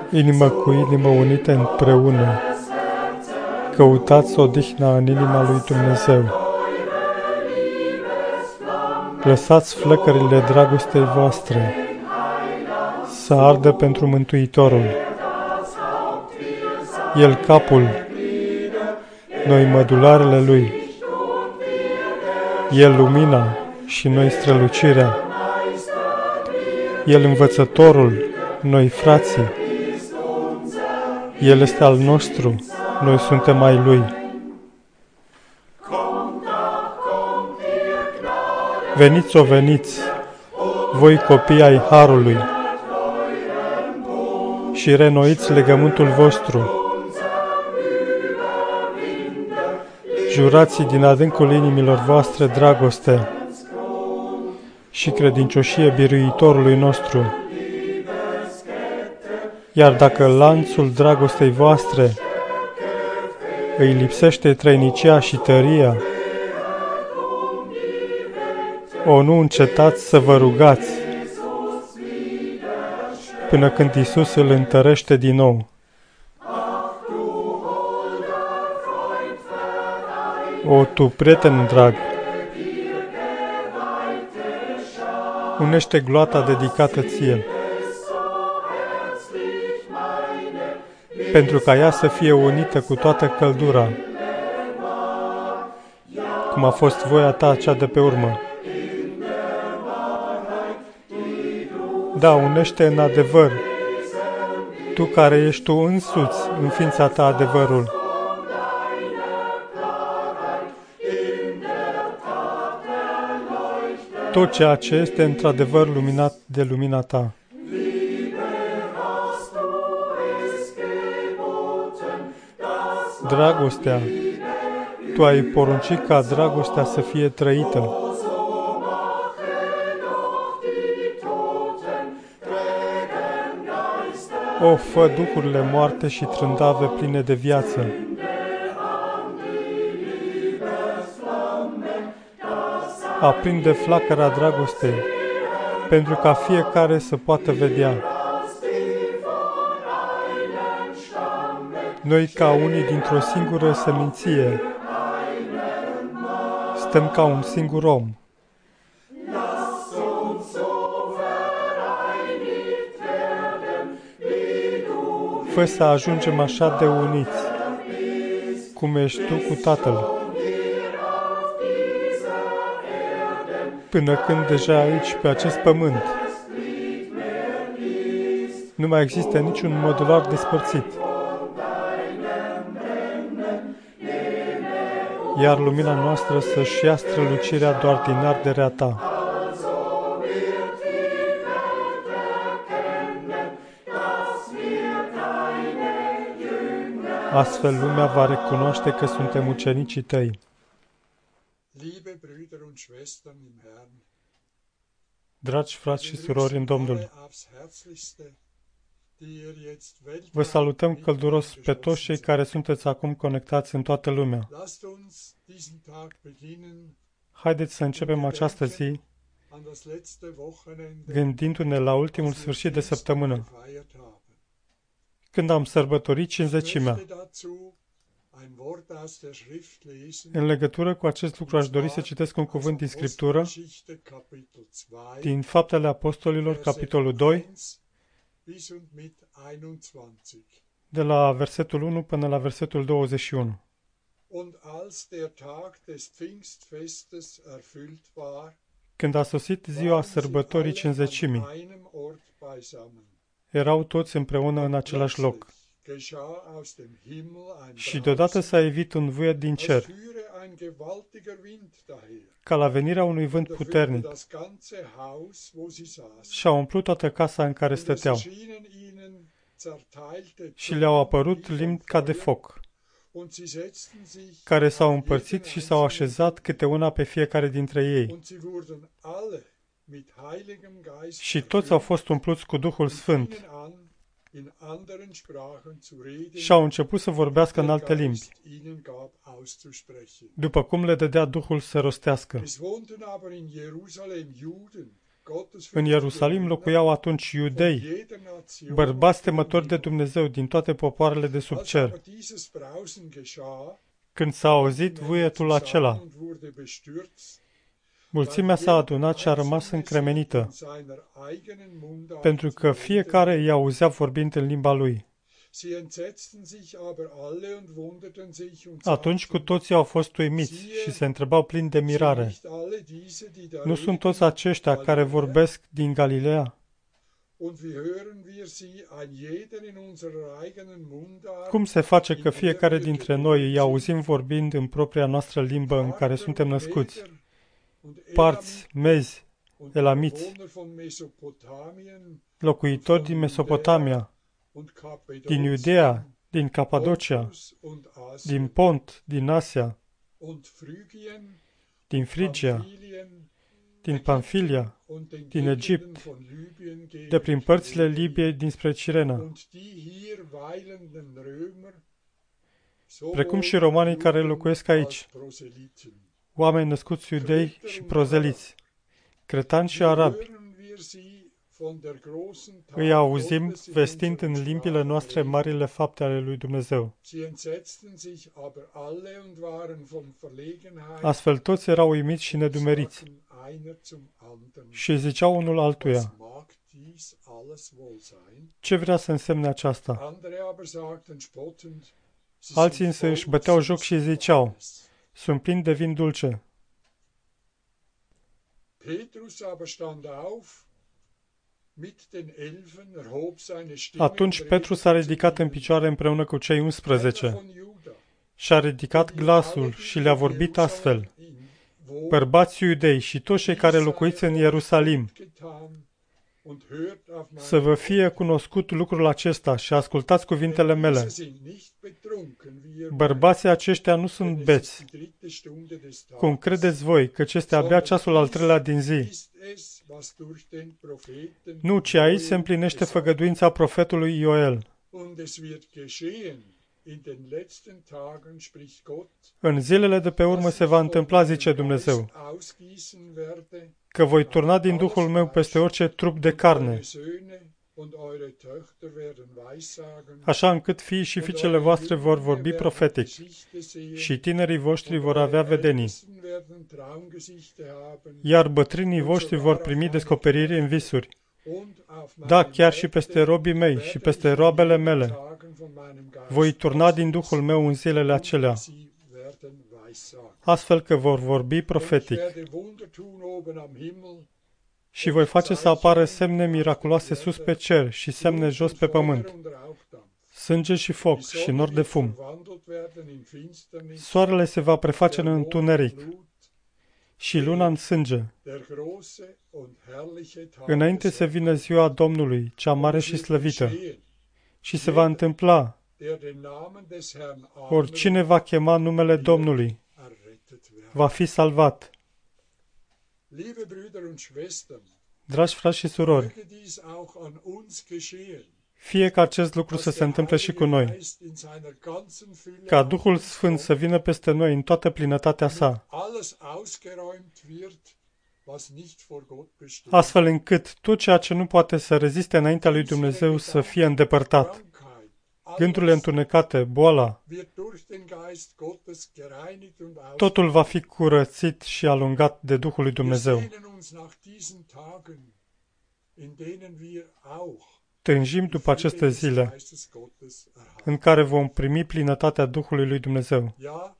Inimă cu inimă unite împreună, căutați odihna în inima lui Dumnezeu. Lăsați flăcările dragostei voastre să ardă pentru Mântuitorul. El capul, noi mădularele Lui. El lumina și noi strălucirea. El învățătorul, noi frații. El este al nostru, noi suntem ai Lui. Veniți, o veniți, voi copii ai Harului, și renoiți legământul vostru. Jurați din adâncul inimilor voastre dragoste și credincioșie biruitorului nostru. Iar dacă lanțul dragostei voastre îi lipsește trăinicia și tăria, nu încetați să vă rugați până când Iisus îl întărește din nou. Tu, prieten drag, unește gloata dedicată ție, pentru ca ea să fie unită cu toată căldura, cum a fost voia ta cea de pe urmă. Da, unește în adevăr, tu care ești tu însuți în ființa ta adevărul. Tot ceea ce este într-adevăr luminat de lumina ta. Dragostea, tu ai poruncit ca dragostea să fie trăită. Fă duhurile moarte și trândave pline de viață. Aprinde flacăra dragostei, pentru ca fiecare să poată vedea. Noi, ca unii dintr-o singură seminție, stăm ca un singur om. Fă să ajungem așa de uniți, cum ești tu cu Tatăl, până când deja aici, pe acest pământ, nu mai există niciun modular despărțit, iar lumina noastră să-și ia strălucirea doar din arderea ta. Astfel lumea va recunoaște că suntem ucenicii tăi. Dragi frați și surori în Domnul, vă salutăm călduros pe toți cei care sunteți acum conectați în toată lumea. Haideți să începem această zi gândindu-ne la ultimul sfârșit de săptămână, când am sărbătorit Cincizecimea. În legătură cu acest lucru aș dori să citesc un cuvânt din Scriptură, din Faptele Apostolilor, capitolul 2, de la versetul 1 până la versetul 21. Când a sosit ziua sărbătorii Cincizecimii, erau toți împreună în același loc. Și deodată s-a evit un vuiet din cer, ca la venirea unui vânt puternic, și a umplut toată casa în care stăteau. Și le-au apărut limbi ca de foc, care s-au împărțit și s-au așezat câte una pe fiecare dintre ei. Și toți au fost umpluți cu Duhul Sfânt și au început să vorbească în alte limbi, după cum le dădea Duhul să rostească. În Ierusalim locuiau atunci iudei, bărbați temători de Dumnezeu din toate popoarele de sub cer. Când s-a auzit vuietul acela, mulțimea s-a adunat și a rămas încremenită, pentru că fiecare îi auzea vorbind în limba lui. Atunci cu toții au fost uimiți și se întrebau plini de mirare: nu sunt toți aceștia care vorbesc din Galileea? Cum se face că fiecare dintre noi îi auzim vorbind în propria noastră limbă în care suntem născuți? Parți, mezi, elamiți, locuitori din Mesopotamia, din Iudeea, din Capadocia, din Pont, din Asia, din Frigia, din Pamfilia, din Egipt, de prin părțile Libiei dinspre Cirena, precum și romanii care locuiesc aici, oameni născuți iudei și prozeliți, cretani și arabi. Îi auzim vestind în limbile noastre marile fapte ale lui Dumnezeu. Astfel toți erau uimiți și nedumeriți și ziceau unul altuia: ce vrea să însemne aceasta? Alții însă își băteau joc și ziceau: sunt plini de vin dulce. Atunci Petru s-a ridicat în picioare împreună cu cei 11 și-a ridicat glasul și le-a vorbit astfel: bărbați iudei și toți cei care locuiți în Ierusalim, să vă fie cunoscut lucrul acesta și ascultați cuvintele mele. Bărbații aceștia nu sunt beți, cum credeți voi, căci este abia ceasul al 3-lea din zi. Nu, ci aici se împlinește făgăduința profetului Ioel. În zilele de pe urmă se va întâmpla, zice Dumnezeu, că voi turna din Duhul meu peste orice trup de carne, așa încât fiii și fiicele voastre vor vorbi profetic și tinerii voștri vor avea vedenii, iar bătrânii voștri vor primi descoperiri în visuri. Da, chiar și peste robii mei și peste roabele mele voi turna din Duhul meu în zilele acelea, astfel că vor vorbi profetic. Și voi face să apară semne miraculoase sus pe cer și semne jos pe pământ, sânge și foc și nor de fum. Soarele se va preface în întuneric și luna în sânge, înainte să vină ziua Domnului, cea mare și slăvită. Și se va întâmpla: oricine va chema numele Domnului va fi salvat. Dragi frați și surori, fie ca acest lucru să se întâmple și cu noi, ca Duhul Sfânt să vină peste noi în toată plinătatea sa, astfel încât tot ceea ce nu poate să reziste înaintea lui Dumnezeu să fie îndepărtat. Gândurile întunecate, boala, totul va fi curățit și alungat de Duhul lui Dumnezeu. Tânjim după aceste zile în care vom primi plinătatea Duhului lui Dumnezeu.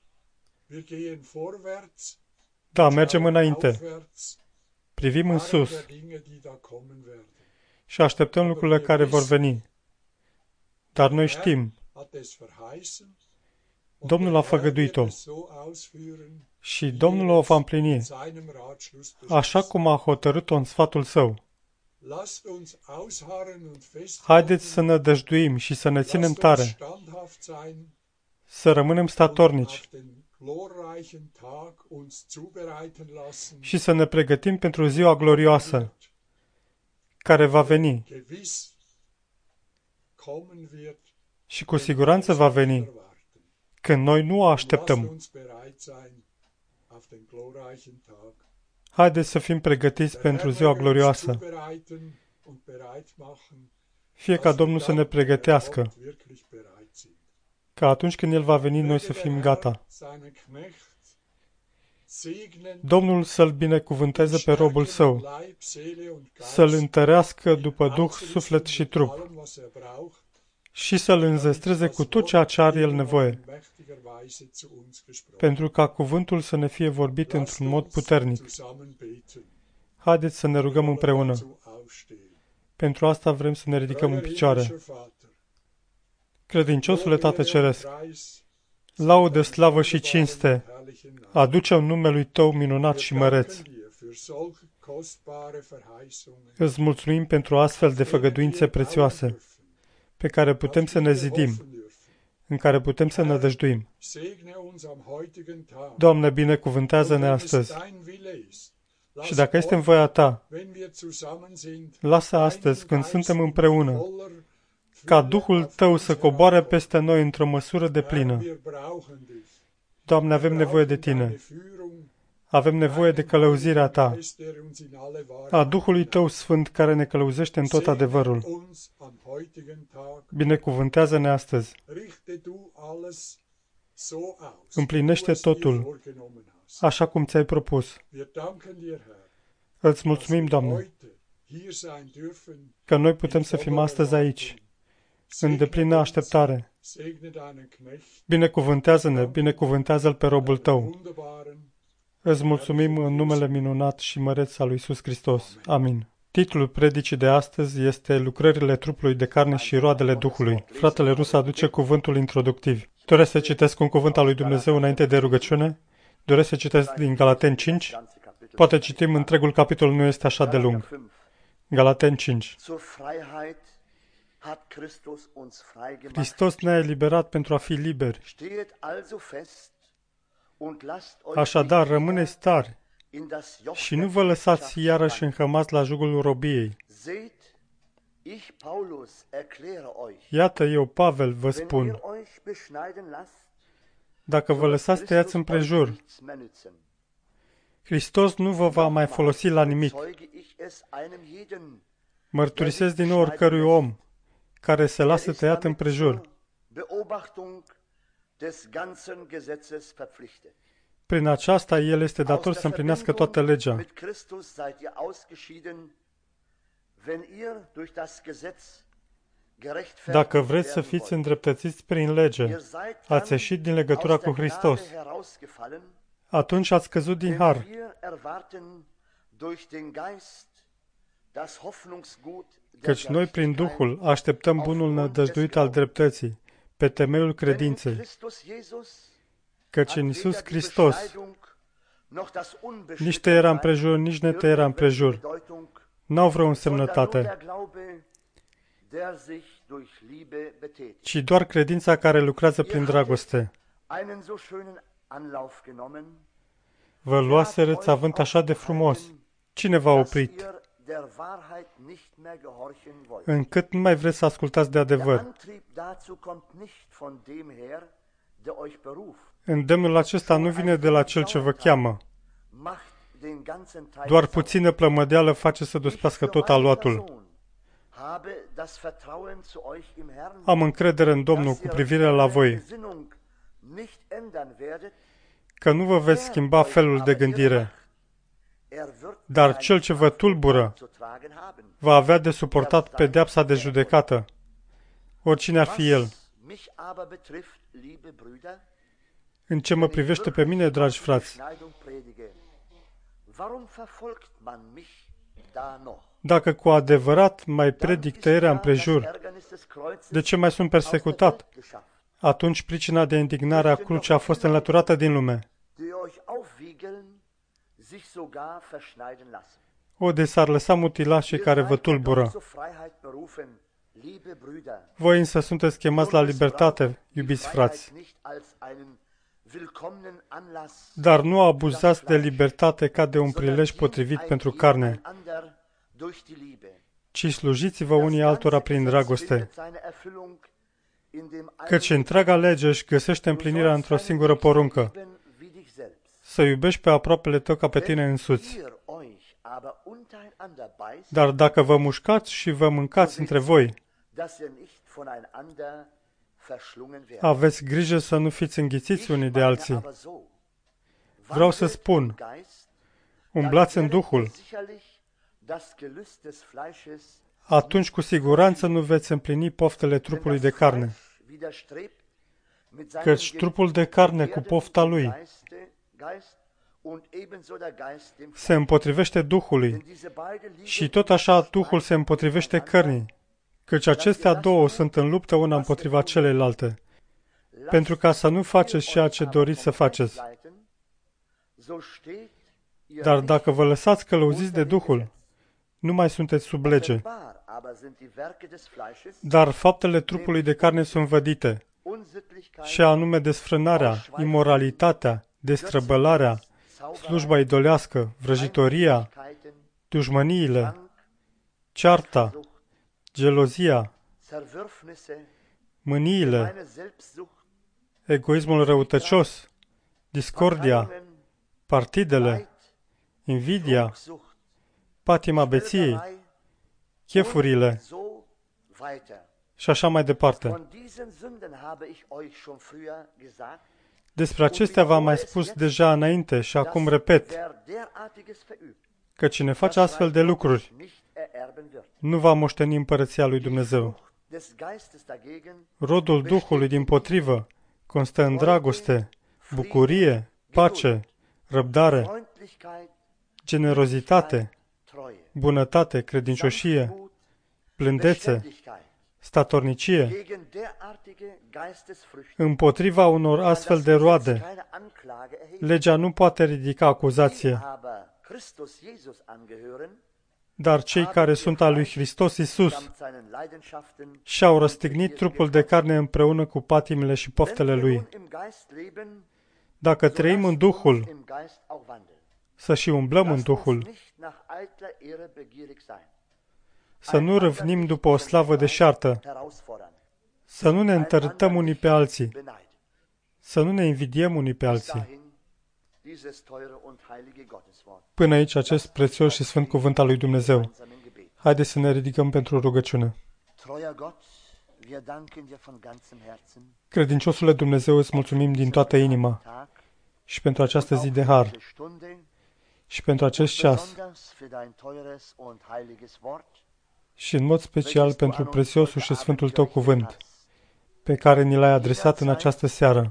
Da, mergem înainte, privim în sus și așteptăm lucrurile care vor veni. Dar noi știm, Domnul a făgăduit-o și Domnul o va împlini, așa cum a hotărât-o în sfatul Său. Haideți să nădăjduim și să ne ținem tare, să rămânem statornici și să ne pregătim pentru ziua glorioasă care va veni. Și cu siguranță va veni când noi nu o așteptăm. Haideți să fim pregătiți pentru ziua glorioasă. Fie ca Domnul să ne pregătească, ca atunci când El va veni, noi să fim gata. Domnul să-L binecuvânteze pe robul Său, să-L întărească după Duh, suflet și trup și să-L înzestreze cu tot ceea ce are El nevoie, pentru ca cuvântul să ne fie vorbit într-un mod puternic. Haideți să ne rugăm împreună. Pentru asta vrem să ne ridicăm în picioare. Credinciosule Tată Ceresc, laudă, slavă și cinste aduce-o numelui Tău minunat și măreț. Îți mulțumim pentru astfel de făgăduințe prețioase, pe care putem să ne zidim, în care putem să nădăjduim. Doamne, binecuvântează-ne astăzi. Și dacă este în voia Ta, lasă astăzi, când suntem împreună, ca Duhul Tău să coboare peste noi într-o măsură deplină. Doamne, avem nevoie de Tine. Avem nevoie de călăuzirea Ta, a Duhului Tău Sfânt care ne călăuzește în tot adevărul. Binecuvântează-ne astăzi. Împlinește totul, așa cum Ți-ai propus. Îți mulțumim, Doamne, că noi putem să fim astăzi aici, în deplină așteptare. Binecuvântează-ne, binecuvântează-L pe robul Tău. Îți mulțumim în numele minunat și măreț al lui Iisus Hristos. Amin. Titlul predicii de astăzi este Lucrările trupului de carne și roadele Duhului. Fratele Rus aduce cuvântul introductiv. Doresc să citesc un cuvânt al lui Dumnezeu înainte de rugăciune? Doresc să citesc din Galateni 5? Poate citim întregul capitol, nu este așa de lung. Galateni 5. Hristos ne-a eliberat pentru a fi liberi. Așadar, rămâneți tari și nu vă lăsați iarăși înhămați la jugul robiei. Iată, eu, Pavel, vă spun, dacă vă lăsați tăiați împrejur, Hristos nu vă va mai folosi la nimic. Mărturisesc din nou oricărui om care se lasă tăiat împrejur. Prin aceasta, el este dator să împlinească toată legea. Dacă vreți să fiți îndreptățiți prin lege, ați ieșit din legătura cu Hristos, atunci ați căzut din har. Căci noi, prin Duhul, așteptăm bunul nădăjduit al dreptății, pe temeiul credinței. Căci în Iisus Hristos nici tăierea împrejur, nici netăierea împrejur n-au vreo însemnătate, ci doar credința care lucrează prin dragoste. Vă luaserăți avânt așa de frumos. Cine v-a oprit? Încât nu mai vreți să ascultați de adevăr. Îndemnul acesta nu vine de la Cel ce vă cheamă. Doar puțină plămădeală face să dospească tot aluatul. Am încredere în Domnul cu privire la voi, că nu vă veți schimba felul de gândire, dar cel ce vă tulbură va avea de suportat pedeapsa de judecată, oricine ar fi el. În ce mă privește pe mine, dragi frați, dacă cu adevărat mai predic tăierea împrejur, de ce mai sunt persecutat? Atunci pricina de indignare a crucii a fost înlăturată din lume. O, de s-ar lăsa mutilașii care vă tulbură. Voi însă sunteți chemați la libertate, iubiți frați. Dar nu abuzați de libertate ca de un prilej potrivit pentru carne, ci slujiți-vă unii altora prin dragoste. Căci întreaga lege își găsește împlinirea într-o singură poruncă: să iubești pe aproapele tău ca pe tine însuți. Dar dacă vă mușcați și vă mâncați între voi, aveți grijă să nu fiți înghițiți unii de alții. Vreau să spun, umblați în Duhul. Atunci cu siguranță nu veți împlini poftele trupului de carne. Căci trupul de carne cu pofta lui se împotrivește Duhului și tot așa Duhul se împotrivește cărnii, căci acestea două sunt în luptă una împotriva celelalte, pentru ca să nu faceți ceea ce doriți să faceți. Dar dacă vă lăsați călăuziți de Duhul, nu mai sunteți sub lege. Dar faptele trupului de carne sunt vădite, și anume desfrânarea, imoralitatea, destrăbălarea, slujba idolească, vrăjitoria, dușmăniile, cearta, gelozia, mâniile, egoismul răutăcios, discordia, partidele, invidia, patima beției, chefurile și așa mai departe. Despre acestea v-am mai spus deja înainte și acum repet, că cine face astfel de lucruri nu va moșteni împărăția lui Dumnezeu. Rodul Duhului dimpotrivă constă în dragoste, bucurie, pace, răbdare, generozitate, bunătate, credincioșie, blândețe, statornicie. Împotriva unor astfel de roade, legea nu poate ridica acuzație, dar cei care sunt al lui Hristos Iisus și-au răstignit trupul de carne împreună cu patimile și poftele lui. Dacă trăim în Duhul, să și umblăm în Duhul. Să nu râvnim după o slavă deșartă, să nu ne întărâtăm unii pe alții, să nu ne invidiem unii pe alții. Până aici acest prețios și sfânt cuvânt al lui Dumnezeu. Haideți să ne ridicăm pentru rugăciune. Credinciosule Dumnezeu, îți mulțumim din toată inima și pentru această zi de har și pentru acest ceas și în mod special pentru prețiosul și sfântul Tău cuvânt pe care ni l-ai adresat în această seară.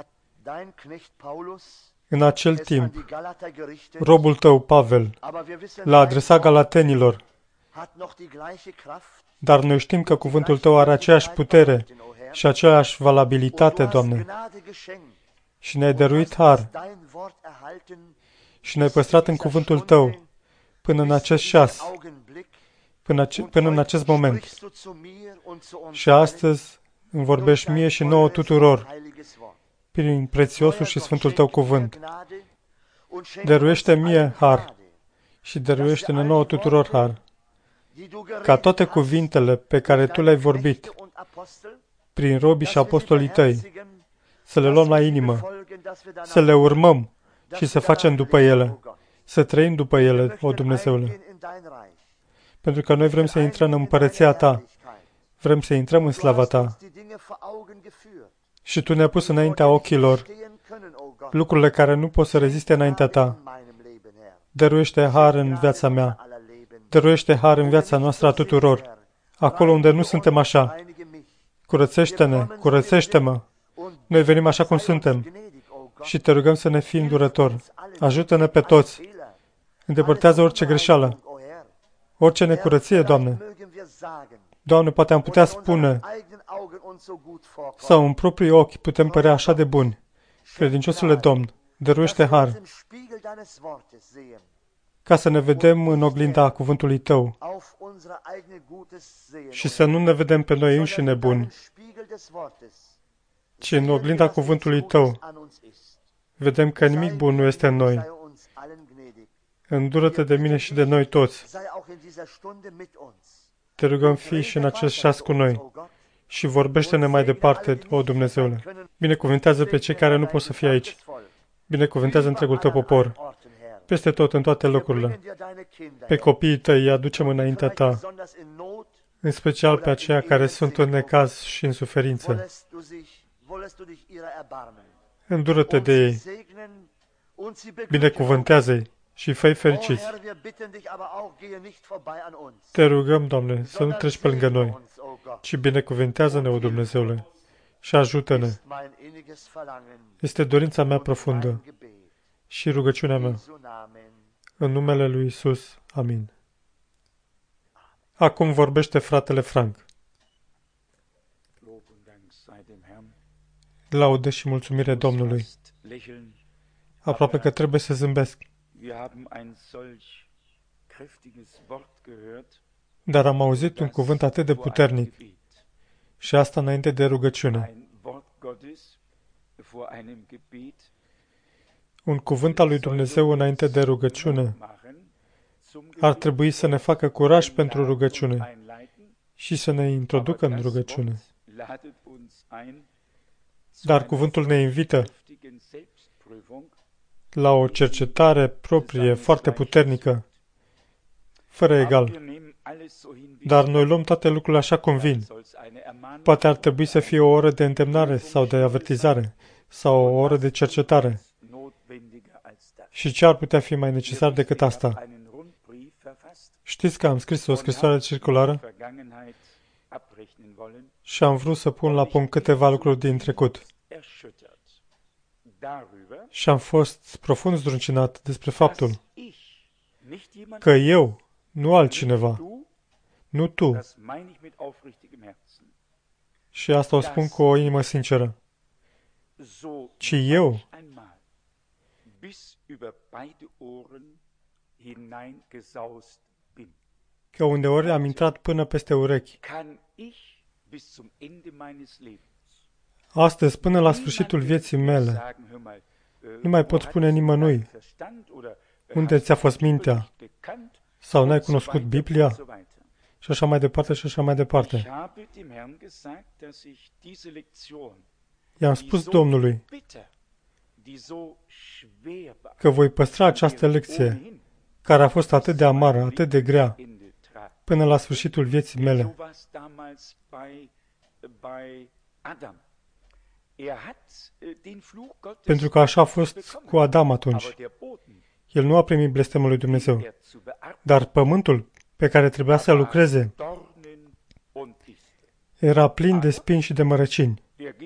În acel timp, robul Tău, Pavel, l-a adresat galatenilor, dar noi știm că cuvântul Tău are aceeași putere și aceeași valabilitate, Doamne, și ne-ai dăruit har și ne-ai păstrat în cuvântul Tău până în acest ceas, până în acest moment. Și astăzi îmi vorbești mie și nouă tuturor prin prețiosul și sfântul Tău cuvânt. Dăruiește mie har și dăruiește-ne nouă tuturor har, ca toate cuvintele pe care Tu le-ai vorbit prin robii și apostolii Tăi, să le luăm la inimă, să le urmăm și să facem după ele, să trăim după ele, o Dumnezeule. Pentru că noi vrem să intrăm în împărăția Ta, vrem să intrăm în slava Ta. Și Tu ne-ai pus înaintea ochilor lucrurile care nu pot să reziste înaintea Ta. Dăruiește har în viața mea, dăruiește har în viața noastră a tuturor, acolo unde nu suntem așa. Curățește-ne, curățește-mă. Noi venim așa cum suntem și Te rugăm să ne fii îndurător. Ajută-ne pe toți. Îndepărtează orice greșeală, orice necurăție, Doamne. Doamne, poate am putea spune sau în proprii ochi putem părea așa de buni. Credinciosule Domn, dăruiește har ca să ne vedem în oglinda cuvântului Tău și să nu ne vedem pe noi înșine buni, ci în oglinda cuvântului Tău vedem că nimic bun nu este în noi. Îndură-te de mine și de noi toți. Te rugăm, fii și în acest ceas cu noi și vorbește-ne mai departe, o Dumnezeule. Binecuvântează pe cei care nu pot să fie aici. Binecuvântează întregul Tău popor. peste tot, în toate locurile. Pe copiii tăi îi aducem înaintea ta, în special pe aceia care sunt în necaz și în suferință. Îndură-te de ei, binecuvântează-i și fă-i fericiți. Te rugăm, Doamne, să nu treci pe lângă noi, ci binecuvântează-ne, o Dumnezeule, și ajută-ne. Este dorința mea profundă și rugăciunea mea. În numele lui Isus. Amin. Acum vorbește fratele Frank. Laudă și mulțumire Domnului. Aproape că trebuie să zâmbesc. Dar am auzit un cuvânt atât de puternic și asta înainte de rugăciune. Un cuvânt al lui Dumnezeu înainte de rugăciune ar trebui să ne facă curaj pentru rugăciune și să ne introducă în rugăciune. Dar cuvântul ne invită la o cercetare proprie, foarte puternică, fără egal. Dar noi luăm toate lucrurile așa cum vin. Poate ar trebui să fie o oră de îndemnare sau de avertizare sau o oră de cercetare. Și ce ar putea fi mai necesar decât asta? Știți că am scris o scrisoare circulară și am vrut să pun la punct câteva lucruri din trecut. Și am fost profund zdruncinat despre faptul că eu, nu altcineva, nu tu, și asta o spun cu o inimă sinceră, ci eu, că undeori am intrat până peste urechi. Astăzi, până la sfârșitul vieții mele, nu mai pot spune nimănui unde ți-a fost mintea sau n-ai cunoscut Biblia și așa mai departe și așa mai departe. I-am spus Domnului că voi păstra această lecție care a fost atât de amară, atât de grea, până la sfârșitul vieții mele. Pentru că așa a fost cu Adam atunci. El nu a primit blestemul lui Dumnezeu, dar pământul pe care trebuia să lucreze era plin de spini și de mărăcini.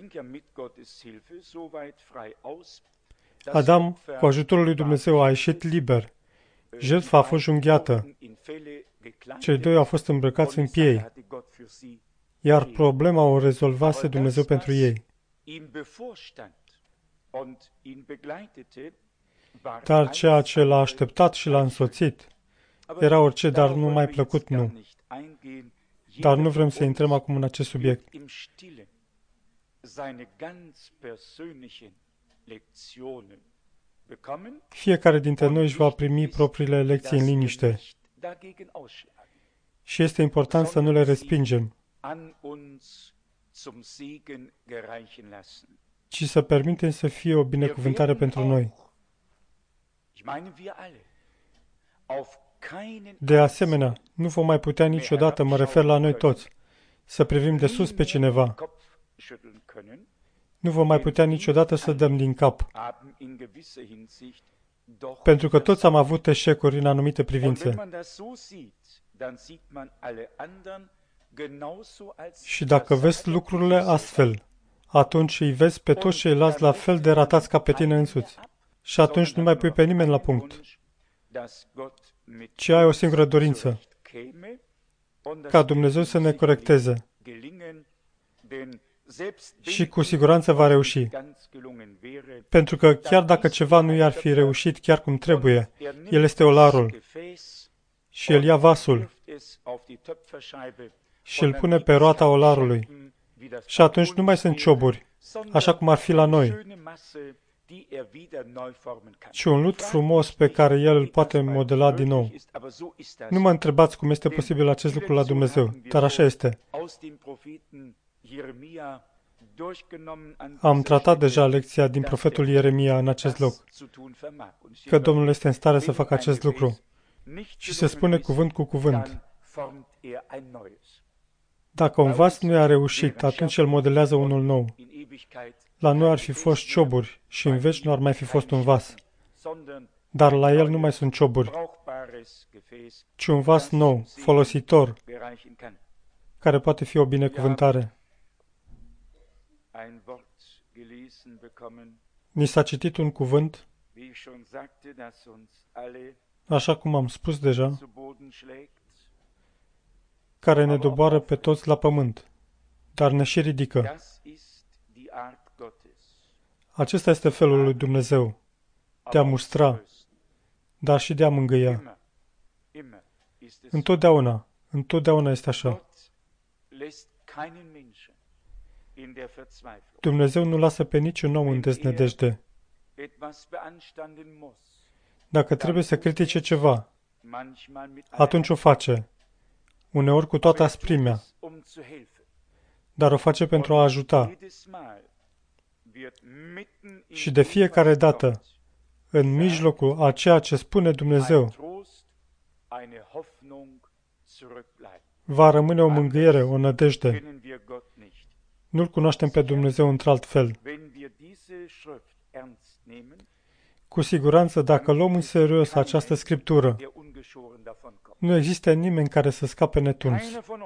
Adam, cu ajutorul lui Dumnezeu, a ieșit liber. Jertfa a fost junghiată. Cei doi au fost îmbrăcați în piei, iar problema o rezolvase Dumnezeu pentru ei. Dar ceea ce l-a așteptat și l-a însoțit era orice, dar nu mai plăcut, nu. Dar nu vrem să intrăm acum în acest subiect. Fiecare dintre noi își va primi propriile lecții în liniște și este important să nu le respingem, ci să permitem să fie o binecuvântare pentru noi. De asemenea, nu vom mai putea niciodată, mă refer la noi toți, să privim de sus pe cineva. Nu vom mai putea niciodată să dăm din cap, pentru că toți am avut eșecuri în anumite privințe. Și dacă vezi lucrurile astfel, atunci îi vezi pe toți ceilalți la fel de ratați ca pe tine însuți. Și atunci nu mai pui pe nimeni la punct, ci ai o singură dorință, ca Dumnezeu să ne corecteze. Și cu siguranță va reuși. Pentru că chiar dacă ceva nu i-ar fi reușit chiar cum trebuie, El este olarul și El ia vasul și îl pune pe roata olarului. Și atunci nu mai sunt cioburi, așa cum ar fi la noi, ci un lut frumos pe care El îl poate modela din nou. Nu mă întrebați cum este posibil acest lucru la Dumnezeu, dar așa este. Am tratat deja lecția din profetul Ieremia în acest loc, că Domnul este în stare să facă acest lucru. Și se spune cuvânt cu cuvânt. Dacă un vas nu i-a reușit, atunci el modelează unul nou. La noi ar fi fost cioburi și în veci nu ar mai fi fost un vas. Dar la el nu mai sunt cioburi, ci un vas nou, folositor, care poate fi o binecuvântare. Ni s-a citit un cuvânt, așa cum am spus deja, care ne doboară pe toți la pământ, dar ne și ridică. Acesta este felul lui Dumnezeu, de a mustra, dar și de a mângâia. Întotdeauna este așa. Dumnezeu nu lasă pe niciun om în deznădejde. Dacă trebuie să critique ceva, atunci o face, uneori cu toată asprimea, dar o face pentru a ajuta. Și de fiecare dată, în mijlocul a ceea ce spune Dumnezeu, va rămâne o mângâiere, o nădejde. Nu-L cunoaștem pe Dumnezeu într-alt fel. Cu siguranță, dacă luăm în serios această Scriptură, nu există nimeni care să scape netuns.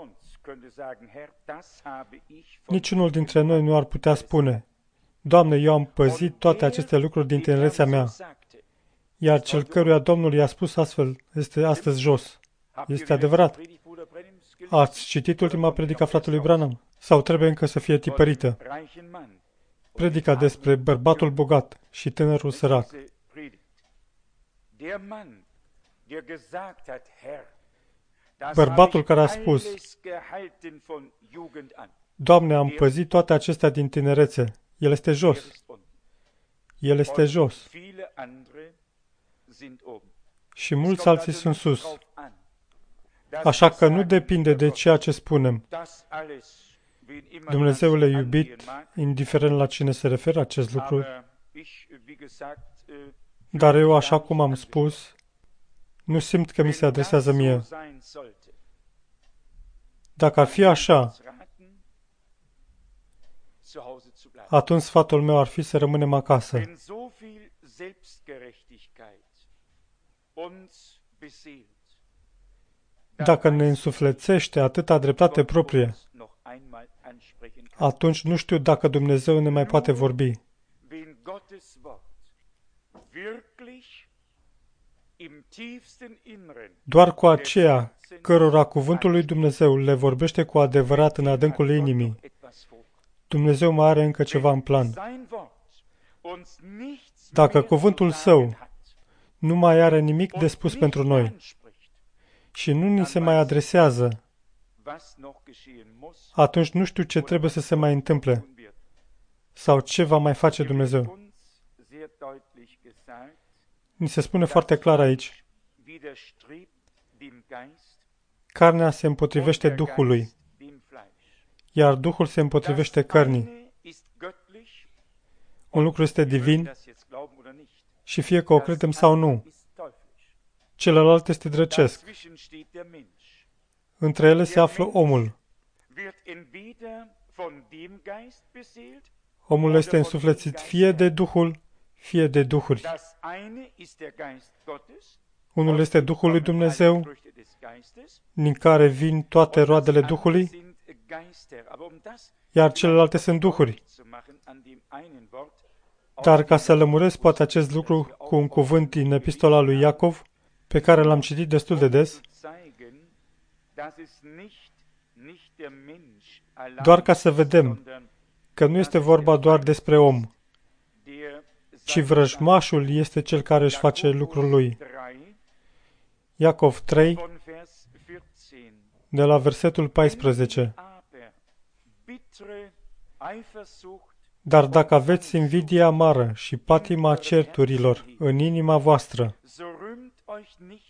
Niciunul dintre noi nu ar putea spune, Doamne, eu am păzit toate aceste lucruri din tinerețea mea, iar cel căruia Domnul i-a spus astfel este astăzi jos. Este adevărat. Ați citit ultima predică a fratelui Branham? Sau trebuie încă să fie tipărită? Predica despre bărbatul bogat și tânărul sărac. Bărbatul care a spus, Doamne, am păzit toate acestea din tinerețe. El este jos. El este jos. Și mulți alții sunt sus. Așa că nu depinde de ceea ce spunem. Dumnezeule iubit, indiferent la cine se referă acest lucru, dar eu, așa cum am spus, nu simt că mi se adresează mie. Dacă ar fi așa, atunci sfatul meu ar fi să rămânem acasă. Dacă ne însuflețește atâta dreptate proprie, atunci nu știu dacă Dumnezeu ne mai poate vorbi. Doar cu aceea cărora cuvântul lui Dumnezeu le vorbește cu adevărat în adâncul inimii, Dumnezeu mai are încă ceva în plan. Dacă cuvântul Său nu mai are nimic de spus pentru noi și nu ni se mai adresează, atunci nu știu ce trebuie să se mai întâmple sau ce va mai face Dumnezeu. Ni se spune foarte clar aici, carnea se împotrivește Duhului, iar Duhul se împotrivește cărnii. Un lucru este divin și fie că o credem sau nu, celălalt este drăcesc. Între ele se află omul. Omul este însuflețit fie de Duhul, fie de duhuri. Unul este Duhul lui Dumnezeu, din care vin toate roadele Duhului, iar celelalte sunt duhuri. Dar ca să lămuresc poate acest lucru cu un cuvânt din epistola lui Iacov, pe care l-am citit destul de des, doar ca să vedem că nu este vorba doar despre om, ci vrăjmașul este cel care își face lucrul lui. Iacov 3, de la versetul 14. Dar dacă aveți invidie amară și patima certurilor în inima voastră,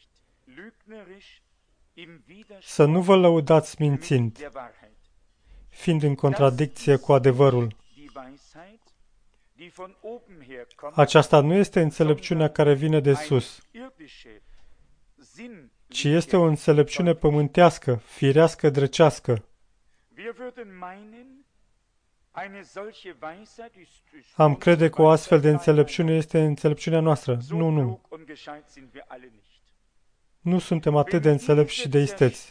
să nu vă lăudați mințind, fiind în contradicție cu adevărul. Aceasta nu este înțelepciunea care vine de sus, ci este o înțelepciune pământească, firească, drăcească. Am crede că o astfel de înțelepciune este înțelepciunea noastră. Nu. Nu suntem atât de înțelepți și de isteți.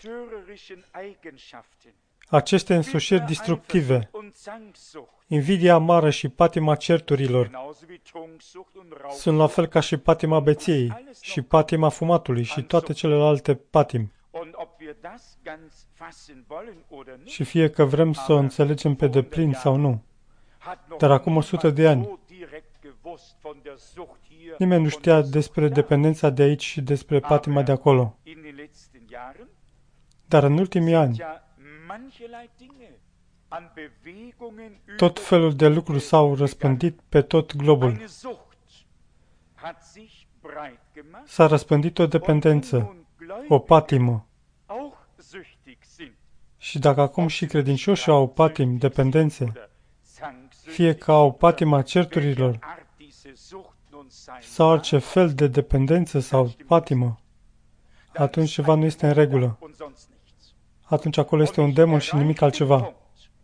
Aceste însușiri destructive, invidia amară și patima certurilor, sunt la fel ca și patima beției și patima fumatului și toate celelalte patimi. Și fie că vrem să o înțelegem pe deplin sau nu. Dar acum 100 de ani, nimeni nu știa despre dependența de aici și despre patima de acolo. Dar în ultimii ani, tot felul de lucruri s-au răspândit pe tot globul. S-a răspândit o dependență, o patimă. Și dacă acum și credincioșii au patimi, dependențe, fie că au patima certurilor sau orice fel de dependență sau patimă, atunci ceva nu este în regulă. Atunci acolo este un demon și nimic altceva.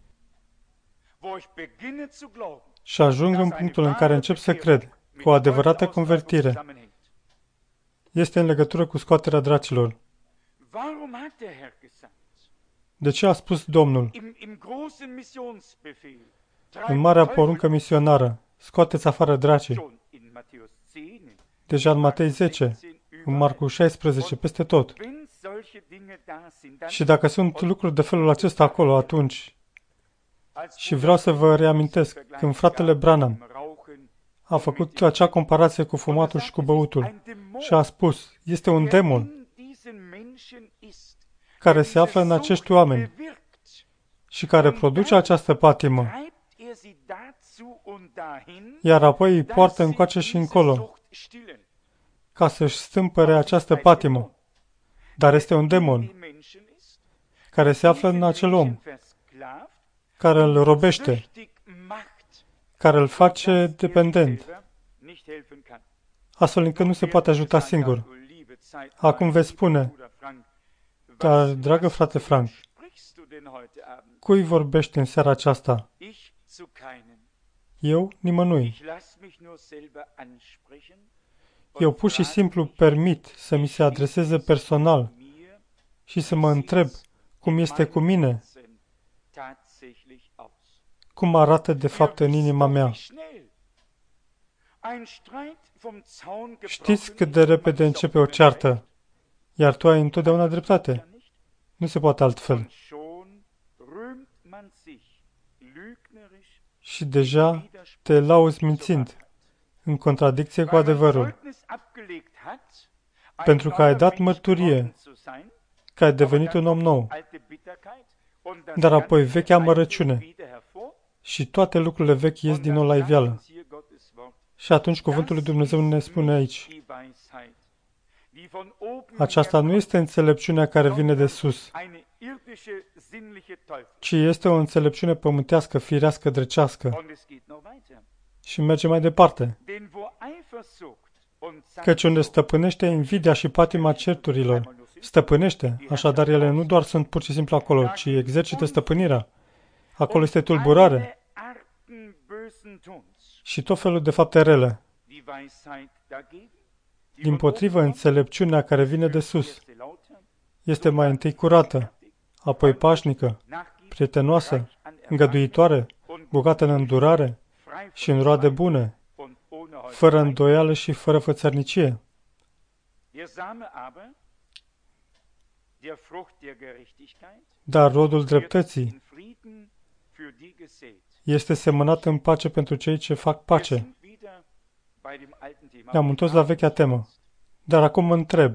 Și ajung în punctul în care încep să cred că o adevărată convertire este în legătură cu scoaterea dracilor. De ce a spus Domnul în marea poruncă misionară, scoateți afară dracii? Deja în Matei 10, în Marcu 16, peste tot. Și dacă sunt lucruri de felul acesta acolo, atunci, și vreau să vă reamintesc, când fratele Branham a făcut acea comparație cu fumatul și cu băutul și a spus, este un demon care se află în acești oameni și care produce această patimă, iar apoi îi poartă încoace și încolo ca să-și stâmpăre această patimă. Dar este un demon care se află în acel om, care îl robește, care îl face dependent, astfel încât nu se poate ajuta singur. Acum veți spune, dar, dragă frate Frank, cui vorbești în seara aceasta? Eu? Nimănui. Eu pur și simplu permit să mi se adreseze personal și să mă întreb cum este cu mine, cum arată de fapt în inima mea. Știți cât de repede începe o ceartă, iar tu ai întotdeauna dreptate. Nu se poate altfel. Și deja te lauzi mințind, în contradicție cu adevărul. Pentru că ai dat mărturie că ai devenit un om nou, dar apoi vechea amărăciune și toate lucrurile vechi ies din nou la iveală. Și atunci cuvântul lui Dumnezeu ne spune aici, aceasta nu este înțelepciunea care vine de sus, ci este o înțelepciune pământească, firească, drăcească. Și merge mai departe. Căci unde stăpânește invidia și patima certurilor, stăpânește, așadar ele nu doar sunt pur și simplu acolo, ci exercită stăpânirea. Acolo este tulburare și tot felul de fapte rele. Dimpotrivă, înțelepciunea care vine de sus este mai întâi curată, apoi pașnică, prietenoasă, îngăduitoare, bogată în îndurare și în roade bune, fără îndoială și fără fățărnicie. Dar rodul dreptății este semănat în pace pentru cei ce fac pace. Ne-am întors la vechea temă. Dar acum mă întreb,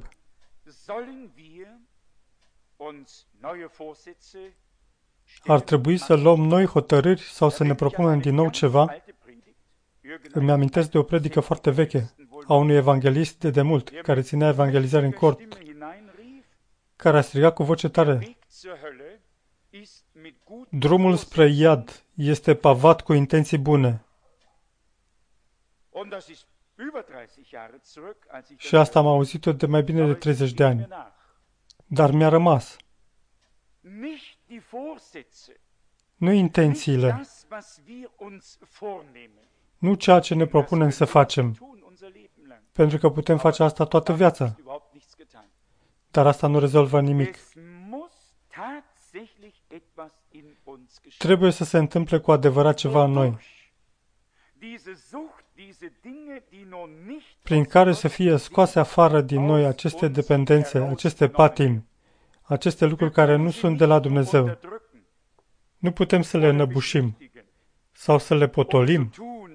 ar trebui să luăm noi hotărâri sau să ne propunem din nou ceva? Îmi amintesc de o predică foarte veche a unui evanghelist de demult, care ținea evangelizare în cort, care a strigat cu voce tare, Drumul spre iad este pavat cu intenții bune. Și asta am auzit-o de mai bine de 30 de ani. Dar mi-a rămas. Nu intențiile, nu ceea ce ne propunem să facem, pentru că putem face asta toată viața. Dar asta nu rezolvă nimic. Trebuie să se întâmple cu adevărat ceva în noi, prin care să fie scoase afară din noi aceste dependențe, aceste patimi, aceste lucruri care nu sunt de la Dumnezeu. Nu putem să le înăbușim sau să le potolim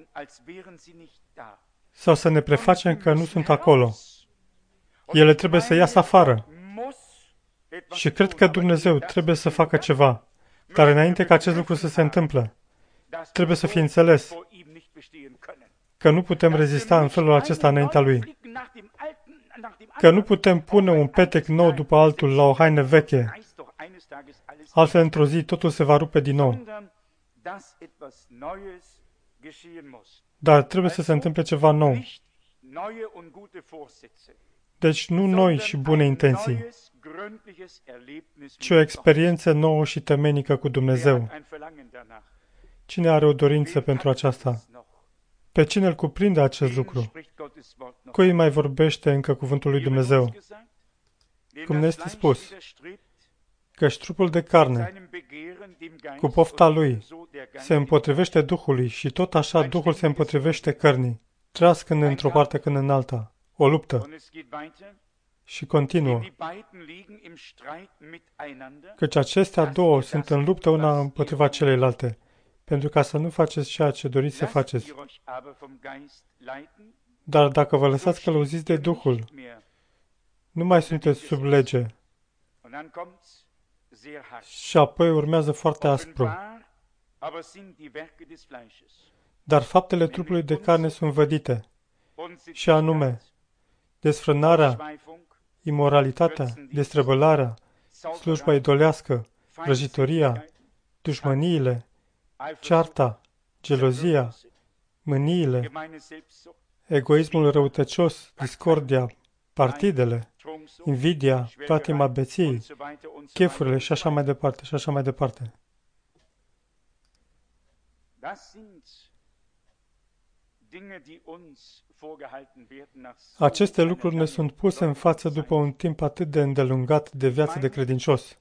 sau să ne prefacem că nu sunt acolo. Ele trebuie să iasă afară. Și cred că Dumnezeu trebuie să facă ceva. Dar înainte ca acest lucru să se întâmple, trebuie să fie înțeles că nu putem rezista în felul acesta înaintea Lui. Că nu putem pune un petec nou după altul la o haină veche. Altfel, într-o zi, totul se va rupe din nou. Dar trebuie să se întâmple ceva nou. Deci nu noi și bune intenții, ci o experiență nouă și temenică cu Dumnezeu. Cine are o dorință pentru aceasta? Pe cine îl cuprinde acest lucru? Cui mai vorbește încă cuvântul lui Dumnezeu? Cum ne este spus, căci trupul de carne, cu pofta lui, se împotrivește Duhului și tot așa Duhul se împotrivește cărnii. Treaz când într-o parte, când în alta. O luptă. Și continuă. Căci acestea două sunt în luptă una împotriva celeilalte, pentru ca să nu faceți ceea ce doriți să faceți. Dar dacă vă lăsați călăuziți de Duhul, nu mai sunteți sub lege. Și apoi urmează foarte aspru. Dar faptele trupului de carne sunt vădite, și anume, desfrânarea, imoralitatea, destrăbălarea, slujba idolească, vrăjitoria, dușmăniile, cearta, gelozia, mâniile, egoismul răutăcios, discordia, partidele, invidia, patima beției, chefurile și așa mai departe, și așa mai departe. Aceste lucruri ne sunt puse în față după un timp atât de îndelungat de viață de credincios.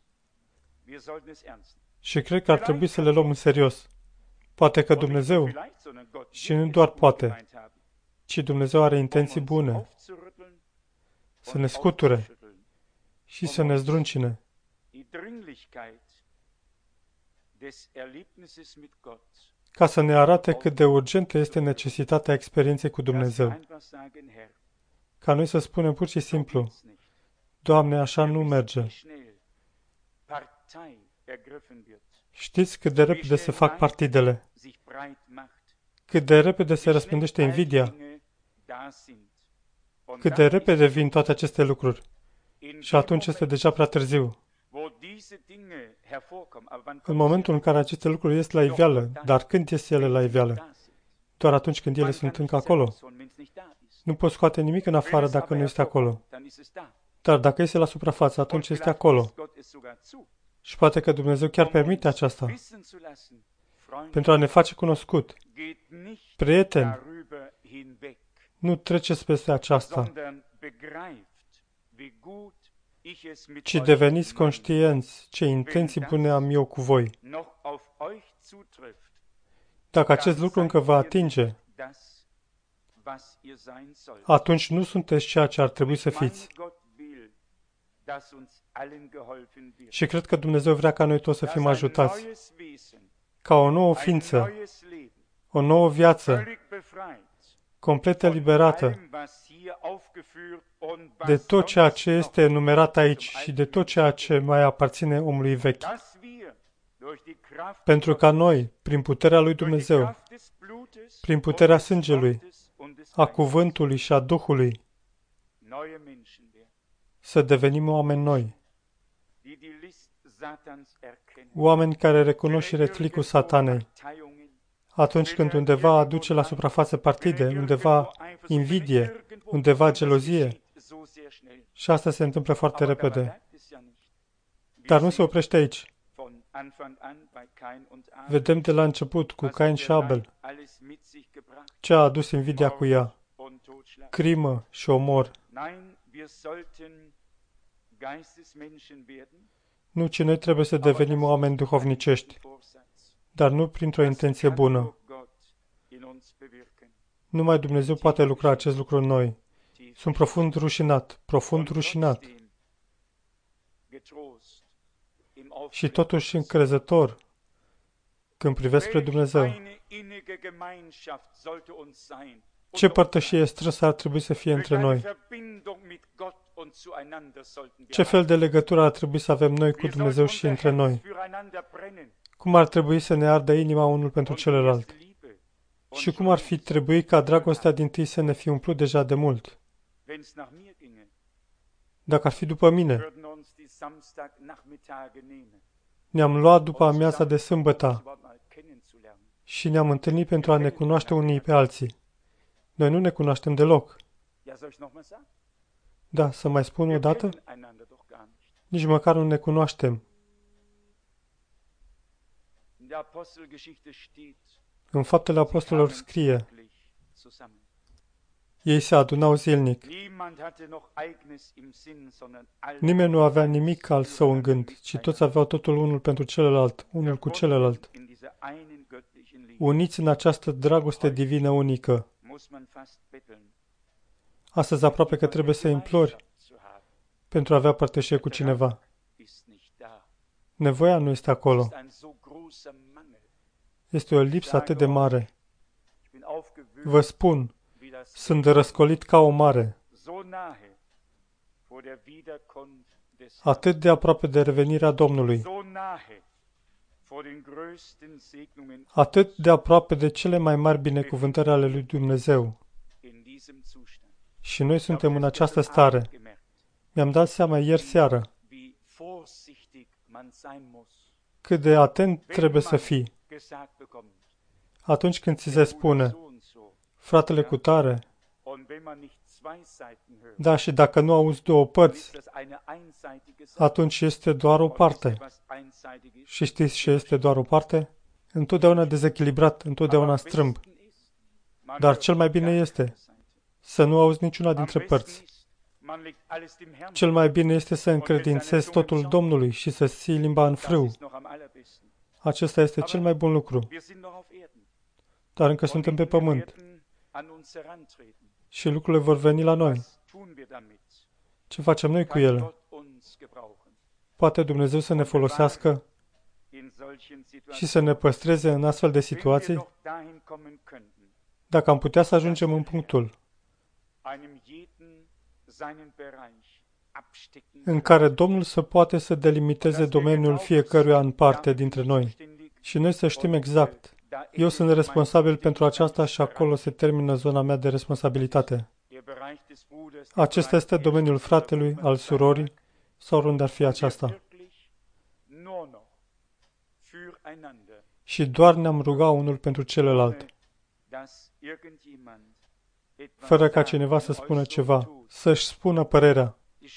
Și cred că ar trebui să le luăm în serios. Poate că Dumnezeu, și nu doar poate, ci Dumnezeu are intenții bune, să ne scuture și să ne zdruncine. Ca să ne arate cât de urgentă este necesitatea experienței cu Dumnezeu. Ca noi să spunem pur și simplu, Doamne, așa nu merge. Știți cât de repede se fac partidele, cât de repede se răspândește invidia, cât de repede vin toate aceste lucruri. Și atunci este deja prea târziu. În momentul în care aceste lucruri ies la iveală, dar când ies ele la iveală? Doar atunci când ele sunt încă acolo. Nu poți scoate nimic în afară dacă nu este acolo. Dar dacă este la suprafață, atunci este acolo. Și poate că Dumnezeu chiar permite aceasta pentru a ne face cunoscut. Prieteni, nu treceți peste aceasta, ci deveniți conștienți ce intenții bune am eu cu voi. Dacă acest lucru încă vă atinge, atunci nu sunteți ceea ce ar trebui să fiți. Și cred că Dumnezeu vrea ca noi toți să fim ajutați, ca o nouă ființă, o nouă viață, complet eliberată de tot ceea ce este enumerat aici și de tot ceea ce mai aparține omului vechi. Pentru ca noi, prin puterea lui Dumnezeu, prin puterea sângelui, a cuvântului și a Duhului, să devenim oameni noi, Oameni care recunosc și retlicul satanei. Atunci când undeva aduce la suprafață partide, undeva invidie, undeva gelozie, și asta se întâmplă foarte repede. Dar nu se oprește aici. Vedem de la început cu Cain și Abel ce a adus invidia cu ea. Crimă și omor. Nu, ci noi trebuie să devenim oameni duhovnicești, dar nu printr-o intenție bună. Numai Dumnezeu poate lucra acest lucru în noi. Sunt profund rușinat. Și totuși încrezător când privesc spre Dumnezeu. Ce părtășie strânsă ar trebui să fie între noi? Ce fel de legătură ar trebui să avem noi cu Dumnezeu și între noi? Cum ar trebui să ne ardă inima unul pentru celălalt? Și cum ar fi trebuit ca dragostea dintâi să ne fi umplut deja de mult? Dacă ar fi după mine, ne-am luat după amiaza de sâmbătă și ne-am întâlnit pentru a ne cunoaște unii pe alții. Noi nu ne cunoaștem deloc. Da, să mai spun o dată? Nici măcar nu ne cunoaștem. În Faptele Apostolilor scrie: ei se adunau zilnic. Nimeni nu avea nimic al său în gând, ci toți aveau totul unul pentru celălalt, unul cu celălalt. Uniți în această dragoste divină unică. Astăzi aproape că trebuie să implori pentru a avea părtășie cu cineva. Nevoia nu este acolo. Este o lipsă atât de mare. Vă spun, sunt răscolit ca o mare. Atât de aproape de revenirea Domnului. Atât de aproape de cele mai mari binecuvântări ale lui Dumnezeu. Și noi suntem în această stare. Mi-am dat seama ieri seară cât de atent trebuie să fii. Atunci când ți se spune, fratele cutare, da, și dacă nu auzi două părți, atunci este doar o parte. Și știți ce este doar o parte? Întotdeauna dezechilibrat, întotdeauna strâmb. Dar cel mai bine este să nu auzi niciuna dintre părți. Cel mai bine este să încredințezi totul Domnului și să ții limba în frâu. Acesta este cel mai bun lucru. Dar încă suntem pe pământ. Și lucrurile vor veni la noi. Ce facem noi cu ele? Poate Dumnezeu să ne folosească și să ne păstreze în astfel de situații? Dacă am putea să ajungem în punctul în care Domnul să poate să delimiteze domeniul fiecăruia în parte dintre noi și noi să știm exact, eu sunt responsabil pentru aceasta și acolo se termină zona mea de responsabilitate. Acesta este domeniul fratelui, al surorii, sau oriunde ar fi aceasta. Și doar ne-am rugat unul pentru celălalt. Fără ca cineva să spună ceva, să-și spună părerea,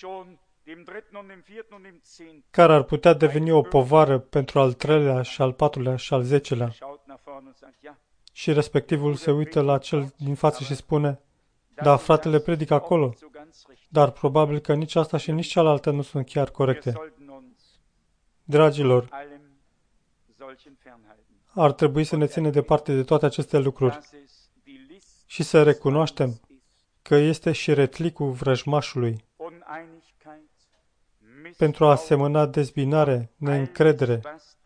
care ar putea deveni o povară pentru al treilea și al patrulea și al 10-lea. Și respectivul se uită la cel din față și spune, da, fratele predică acolo, dar probabil că nici asta și nici cealaltă nu sunt chiar corecte. Dragilor, ar trebui să ne ținem departe de toate aceste lucruri și să recunoaștem că este și retlicul vrăjmașului pentru a semăna dezbinare, neîncredere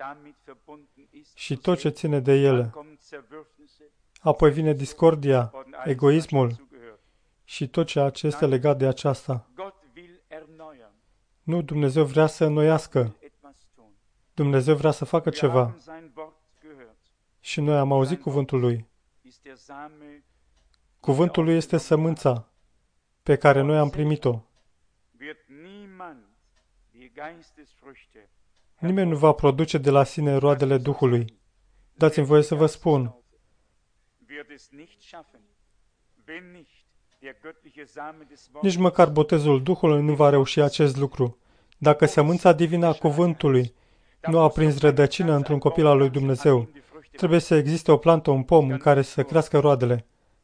și tot ce ține de ele. Apoi vine discordia, egoismul și tot ceea ce este legat de aceasta. Nu, Dumnezeu vrea să înnoiască. Dumnezeu vrea să facă ceva. Și noi am auzit cuvântul Lui. Cuvântul Lui este sămânța pe care noi am primit-o. Nimeni nu va produce de la sine roadele Duhului. Dați-mi voie să vă spun. Nici măcar botezul Duhului nu va reuși acest lucru. Dacă sămânța divină a cuvântului nu a prins rădăcină într-un copil al lui Dumnezeu, trebuie să existe o plantă, un pom în care să crească roadele.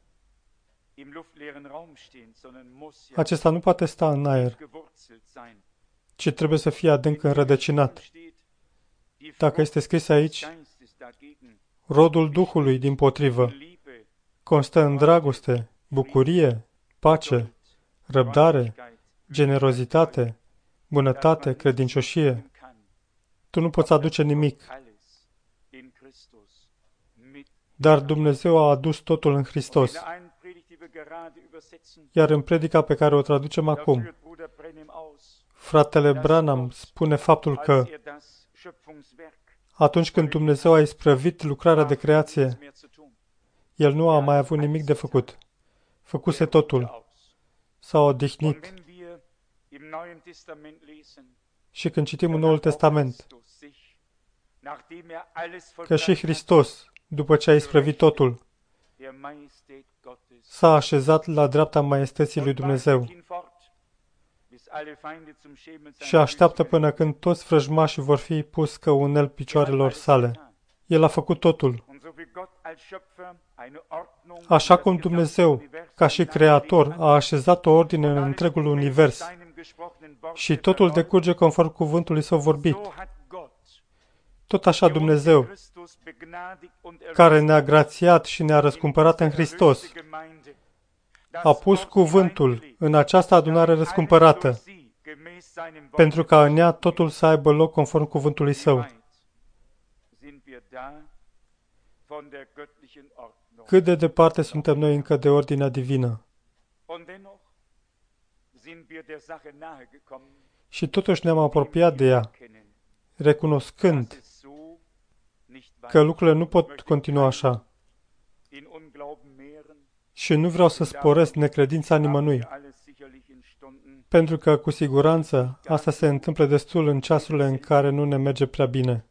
Acesta nu poate sta în aer, ci trebuie să fie adânc înrădăcinat. Dacă este scris aici, rodul Duhului, dimpotrivă, constă în dragoste, bucurie, pace, răbdare, generozitate, bunătate, credincioșie. Tu nu poți aduce nimic, dar Dumnezeu a adus totul în Hristos. Iar în predica pe care o traducem acum, fratele Branham spune faptul că atunci când Dumnezeu a isprăvit lucrarea de creație, El nu a mai avut nimic de făcut. Făcuse totul. S-a odihnit. Și când citim în Noul Testament că și Hristos, după ce a isprăvit totul, s-a așezat la dreapta maiestății lui Dumnezeu și așteaptă până când toți vrăjmașii vor fi pus căunel picioarelor sale. El a făcut totul. Așa cum Dumnezeu, ca și Creator, a așezat o ordine în întregul univers și totul decurge conform cuvântului Său vorbit, tot așa Dumnezeu, care ne-a grațiat și ne-a răscumpărat în Hristos, a pus cuvântul în această adunare răscumpărată, pentru ca în ea totul să aibă loc conform cuvântului Său. Cât de departe suntem noi încă de ordinea divină? Și totuși ne-am apropiat de ea, recunoscând că lucrurile nu pot continua așa. Și nu vreau să sporesc necredința nimănui, pentru că, cu siguranță, asta se întâmplă destul în ceasurile în care nu ne merge prea bine.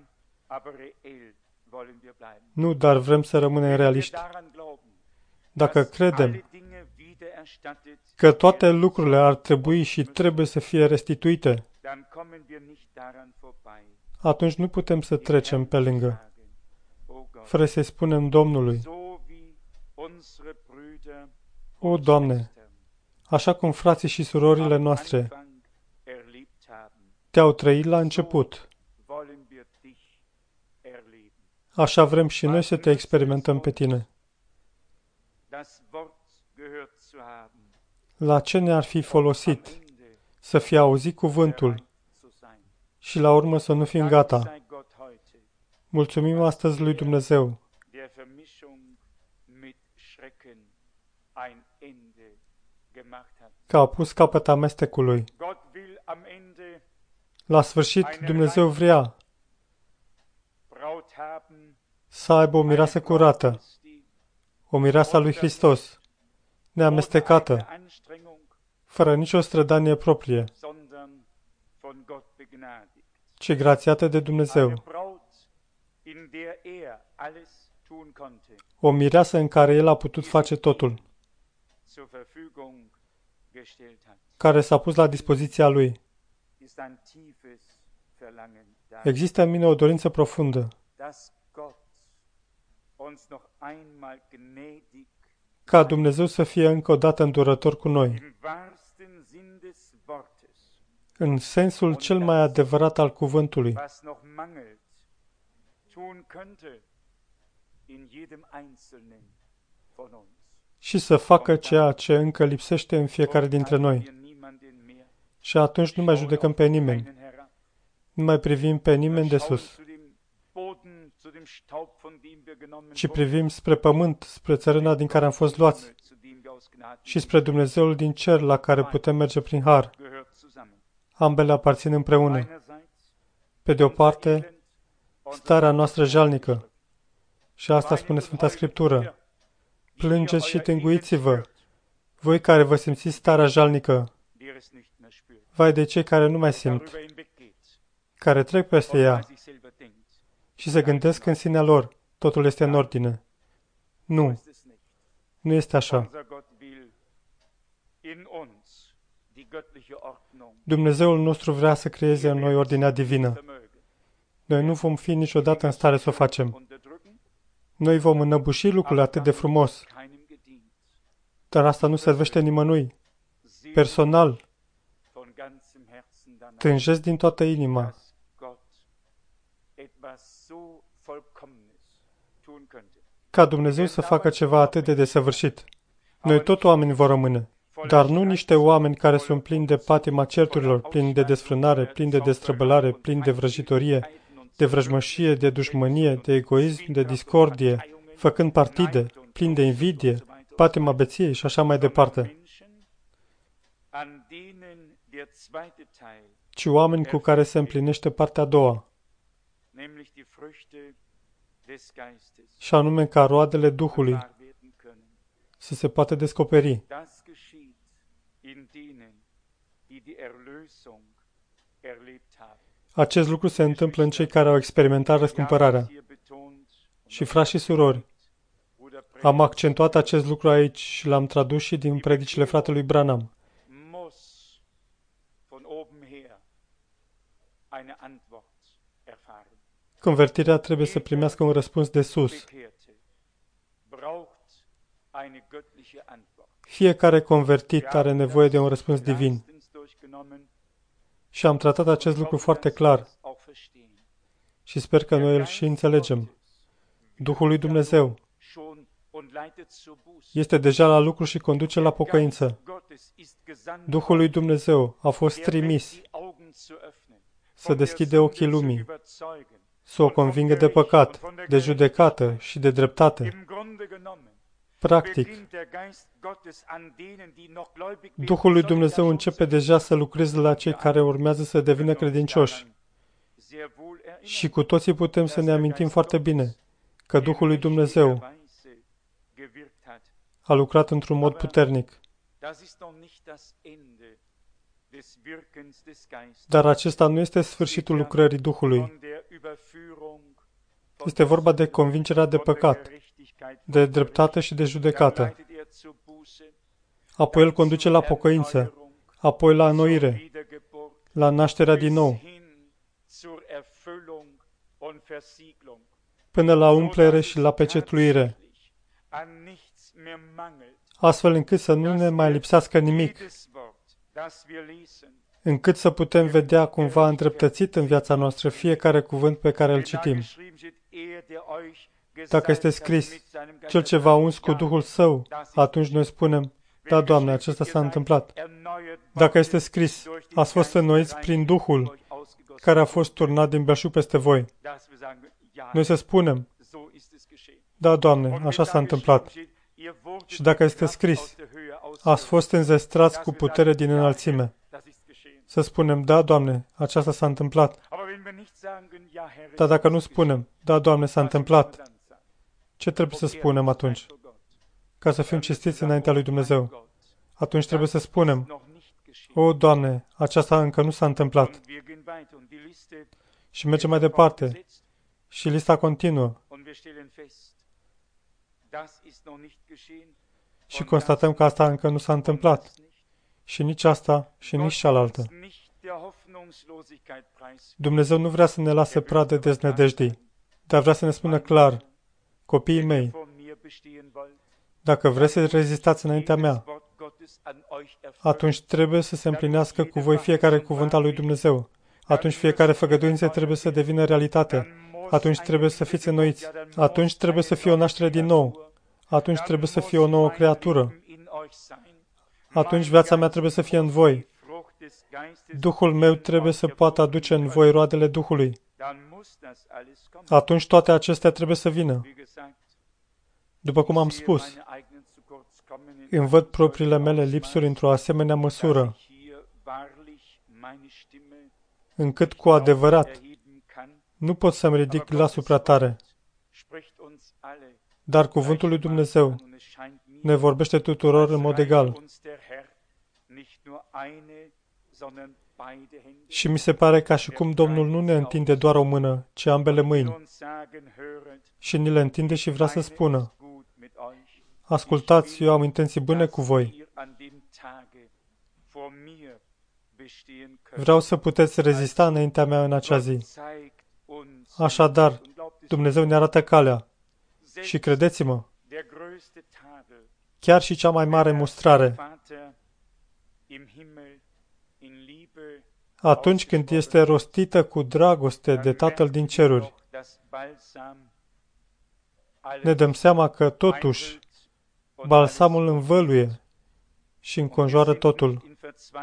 Nu, dar vrem să rămânem realiști. Dacă credem că toate lucrurile ar trebui și trebuie să fie restituite, atunci nu putem să trecem pe lângă, fără să-i spunem Domnului: O, Doamne, așa cum frații și surorile noastre Te-au trăit la început, așa vrem și noi să Te experimentăm pe Tine. La ce ne-ar fi folosit să fi auzit cuvântul și la urmă să nu fim gata? Mulțumim astăzi lui Dumnezeu că a pus capăt amestecului. La sfârșit, Dumnezeu vrea să aibă o mireasă curată, o mireasă a lui Hristos, neamestecată, fără nicio strădanie proprie, ci grațiată de Dumnezeu. O mireasă în care El a putut face totul, care s-a pus la dispoziția Lui. Există în mine o dorință profundă ca Dumnezeu să fie încă o dată îndurător cu noi, în sensul cel mai adevărat al cuvântului, și să facă ceea ce încă lipsește în fiecare dintre noi. Și atunci nu mai judecăm pe nimeni, nu mai privim pe nimeni de sus, ci privim spre pământ, spre țărâna din care am fost luați și spre Dumnezeul din cer la care putem merge prin har. Ambele aparțin împreună. Pe de o parte, starea noastră jalnică, și asta spune Sfânta Scriptură: plângeți și tânguiți-vă, voi care vă simțiți starea jalnică. Vai de cei care nu mai simt, care trec peste ea și se gândesc în sinea lor, totul este în ordine. Nu. Nu este așa. Dumnezeul nostru vrea să creeze în noi ordinea divină. Noi nu vom fi niciodată în stare să o facem. Noi vom înăbuși lucrul atât de frumos. Dar asta nu servește nimănui. Personal, tânjesc din toată inima ca Dumnezeu să facă ceva atât de desăvârșit. Noi tot oameni vor rămâne, dar nu niște oameni care sunt plini de patima certurilor, plini de desfrânare, plini de destrăbălare, plini de vrăjitorie, de vrăjmășie, de dușmănie, de egoism, de discordie, făcând partide, plini de invidie, patima beției și așa mai departe. Ci oameni cu care se împlinește partea a doua, și anume ca roadele Duhului să se poată descoperi. Acest lucru se întâmplă în cei care au experimentat răscumpărarea. Și frați și surori, am accentuat acest lucru aici și l-am tradus și din predicile fratelui Branham. Convertirea trebuie să primească un răspuns de sus. Fiecare convertit are nevoie de un răspuns divin. Și am tratat acest lucru foarte clar. Și sper că noi îl și înțelegem. Duhul lui Dumnezeu este deja la lucru și conduce la pocăință. Duhul lui Dumnezeu a fost trimis să deschide ochii lumii, să o convingă de păcat, de judecată și de dreptate. Practic, Duhul lui Dumnezeu începe deja să lucreze la cei care urmează să devină credincioși. Și cu toții putem să ne amintim foarte bine că Duhul lui Dumnezeu a lucrat într-un mod puternic. Dar acesta nu este sfârșitul lucrării Duhului. Este vorba de convingerea de păcat, de dreptate și de judecată. Apoi îl conduce la pocăință, apoi la înnoire, la nașterea din nou, până la umplere și la pecetluire, astfel încât să nu ne mai lipsească nimic, încât să putem vedea cumva îndreptățit în viața noastră fiecare cuvânt pe care îl citim. Dacă este scris, cel ce v-a uns cu Duhul Său, atunci noi spunem, da, Doamne, acesta s-a întâmplat. Dacă este scris, ați fost înnoiți prin Duhul care a fost turnat din belșug peste voi. Noi să spunem, da, Doamne, așa s-a întâmplat. Și dacă este scris, ați fost înzestrați cu putere din înălțime. Să spunem, da, Doamne, aceasta s-a întâmplat. Dar dacă nu spunem, da, Doamne, s-a întâmplat, ce trebuie să spunem atunci? Ca să fim cinstiți înaintea lui Dumnezeu. Atunci trebuie să spunem, o, Doamne, aceasta încă nu s-a întâmplat. Și mergem mai departe. Și lista continuă. Și constatăm că asta încă nu s-a întâmplat. Și nici asta și nici cealaltă. Dumnezeu nu vrea să ne lase pradă deznădejdii, dar vrea să ne spună clar, copiii mei, dacă vreți să rezistați înaintea mea, atunci trebuie să se împlinească cu voi fiecare cuvânt al lui Dumnezeu. Atunci fiecare făgăduință trebuie să devină realitate. Atunci trebuie să fiți înnoiți. Atunci trebuie să fie o naștere din nou. Atunci trebuie să fie o nouă creatură. Atunci viața mea trebuie să fie în voi. Duhul meu trebuie să poată aduce în voi roadele Duhului. Atunci toate acestea trebuie să vină. După cum am spus, îmi văd propriile mele lipsuri într-o asemenea măsură, încât cu adevărat nu pot să-mi ridic glasul prea tare. Dar cuvântul lui Dumnezeu ne vorbește tuturor în mod egal. Și mi se pare ca și cum Domnul nu ne întinde doar o mână, ci ambele mâini. Și ni le întinde și vrea să spună: ascultați, eu am intenții bune cu voi. Vreau să puteți rezista înaintea mea în acea zi. Așadar, Dumnezeu ne arată calea. Și credeți-mă, chiar și cea mai mare mustrare, atunci când este rostită cu dragoste de Tatăl din ceruri, ne dăm seama că, totuși, balsamul învăluie și înconjoară totul.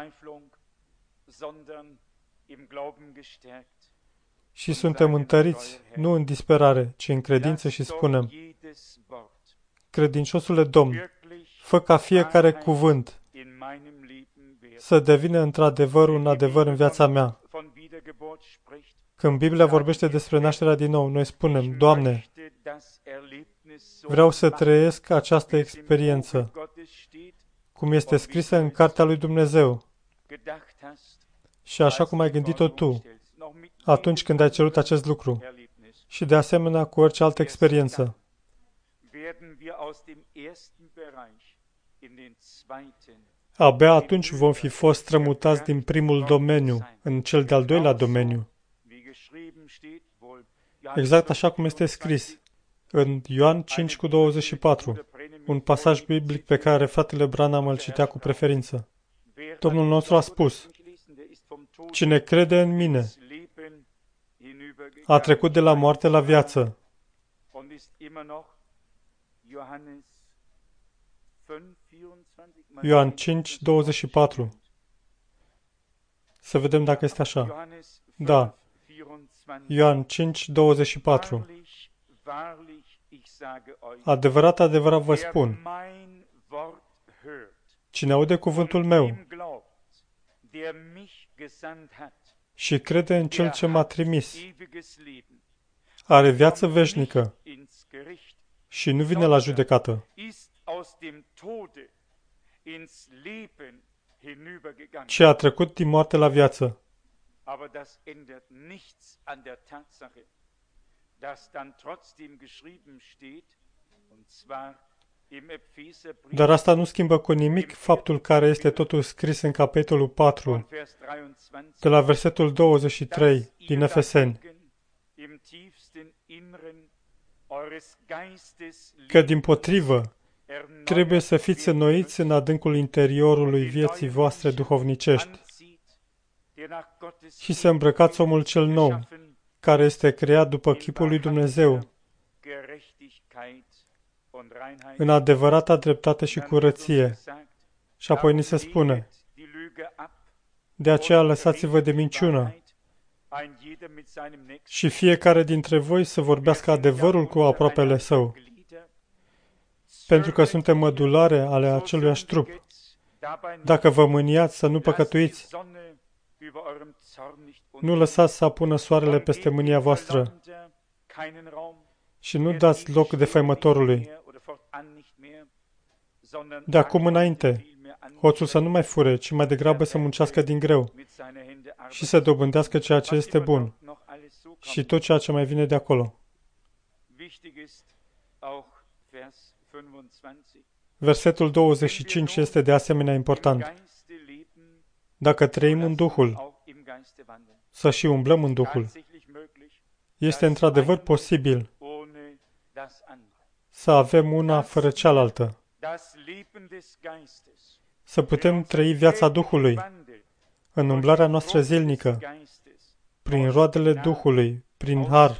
Și suntem întăriți, nu în disperare, ci în credință și spunem: credinciosule Domn, fă ca fiecare cuvânt să devină într-adevăr un adevăr în viața mea. Când Biblia vorbește despre nașterea din nou, noi spunem: Doamne, vreau să trăiesc această experiență, cum este scrisă în Cartea lui Dumnezeu și așa cum ai gândit-o Tu, atunci când ai cerut acest lucru, și de asemenea cu orice altă experiență. Abia atunci vom fi fost strămutați din primul domeniu în cel de-al doilea domeniu. Exact așa cum este scris în Ioan 5:24, un pasaj biblic pe care fratele Branham îl citea cu preferință. Domnul nostru a spus: cine crede în mine a trecut de la moarte la viață. Ioan 5:24. Să vedem dacă este așa. Da. Ioan 5:24. Adevărat, adevărat vă spun, cine aude cuvântul meu și crede în Cel ce m-a trimis, are viață veșnică și nu vine la judecată, ci a trecut din moarte la viață. Dar asta nu schimbă cu nimic faptul care este totul scris în capitolul 4, de la versetul 23 din Efeseni, că dimpotrivă trebuie să fiți înnoiți în adâncul interiorului vieții voastre duhovnicești și să îmbrăcați omul cel nou, care este creat după chipul lui Dumnezeu, în adevărata dreptate și curăție. Și apoi ni se spune: de aceea lăsați-vă de minciună și fiecare dintre voi să vorbească adevărul cu aproapele său, pentru că suntem mădulare ale aceluiași trup. Dacă vă mâniați, să nu păcătuiți. Nu lăsați să apună soarele peste mânia voastră și nu dați loc defăimătorului. De acum înainte, hoțul să nu mai fure, ci mai degrabă să muncească din greu și să dobândească ceea ce este bun și tot ceea ce mai vine de acolo. Versetul 25 este de asemenea important. Dacă trăim în Duhul, să și umblăm în Duhul. Este într-adevăr posibil să avem una fără cealaltă. Să putem trăi viața Duhului în umblarea noastră zilnică, prin roadele Duhului, prin har.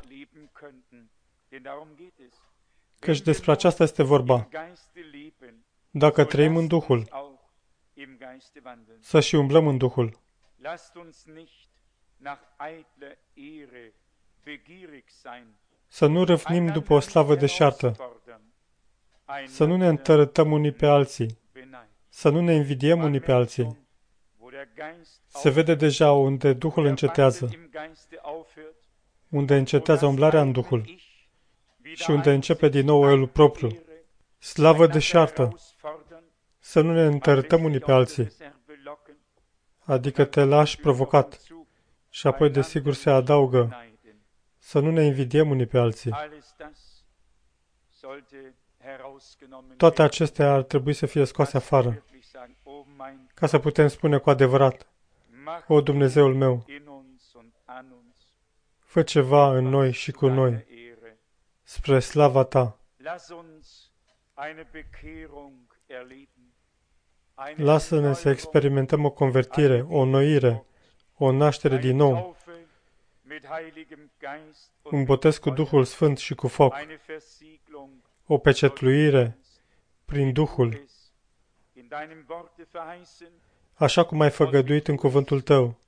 Căci despre aceasta este vorba. Dacă trăim în Duhul, să și umblăm în Duhul. Să nu râvnim după o slavă deșartă, să nu ne întărătăm unii pe alții, să nu ne invidiem unii pe alții. Se vede deja unde Duhul încetează, unde încetează umblarea în Duhul și unde începe din nou elul propriu. Slavă deșartă, să nu ne întărătăm unii pe alții. adică te lași provocat. Și apoi, desigur, se adaugă să nu ne invidiem unii pe alții. Toate acestea ar trebui să fie scoase afară, ca să putem spune cu adevărat: O, Dumnezeul meu, fă ceva în noi și cu noi, spre slava Ta. Lasă-ne să experimentăm o convertire, o înnoire, o naștere din nou, un botez cu Duhul Sfânt și cu foc, o pecetluire prin Duhul, așa cum ai făgăduit în cuvântul Tău.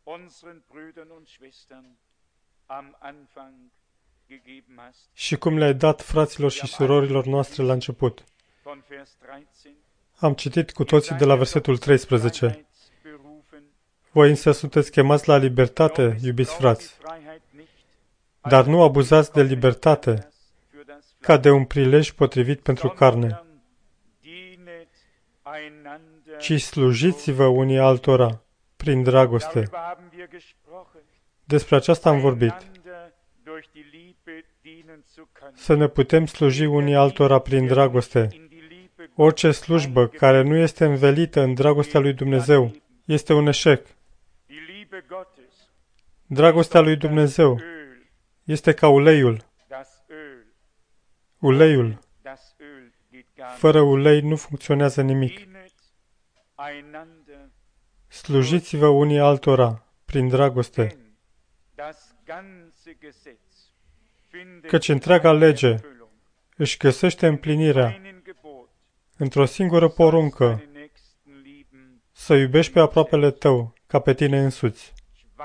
Și cum le-ai dat fraților și surorilor noastre la început. Am citit cu toții de la versetul 13. Voi însă sunteți chemați la libertate, iubiți frați, dar nu abuzați de libertate ca de un prilej potrivit pentru carne, ci slujiți-vă unii altora prin dragoste. Despre aceasta am vorbit. Să ne putem sluji unii altora prin dragoste. Orice slujbă care nu este învelită în dragostea lui Dumnezeu este un eșec. Dragostea lui Dumnezeu este ca uleiul. Uleiul. Fără ulei nu funcționează nimic. Slujiți-vă unii altora prin dragoste. Căci întreaga lege își găsește împlinirea într-o singură poruncă: să iubești pe aproapele tău ca pe tine însuți.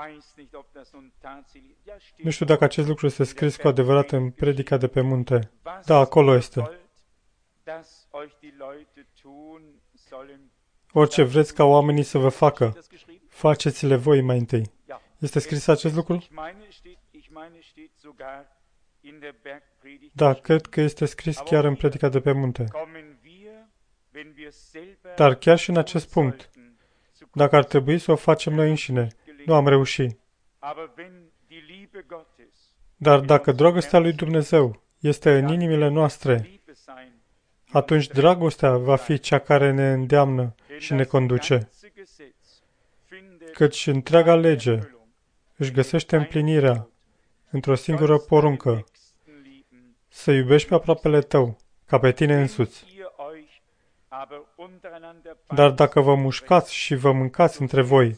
Nu știu dacă acest lucru este scris cu adevărat în Predica de pe munte. Da, acolo este. Orice vreți ca oamenii să vă facă, faceți-le voi mai întâi. Este scris acest lucru? Da, cred că este scris chiar în Predica de pe munte. Dar chiar și în acest punct, dacă ar trebui să o facem noi înșine, nu am reușit. Dar dacă dragostea lui Dumnezeu este în inimile noastre, atunci dragostea va fi cea care ne îndeamnă și ne conduce. Căci întreaga lege își găsește împlinirea într-o singură poruncă: să iubești pe aproapele tău ca pe tine însuți. Dar dacă vă mușcați și vă mâncați între voi,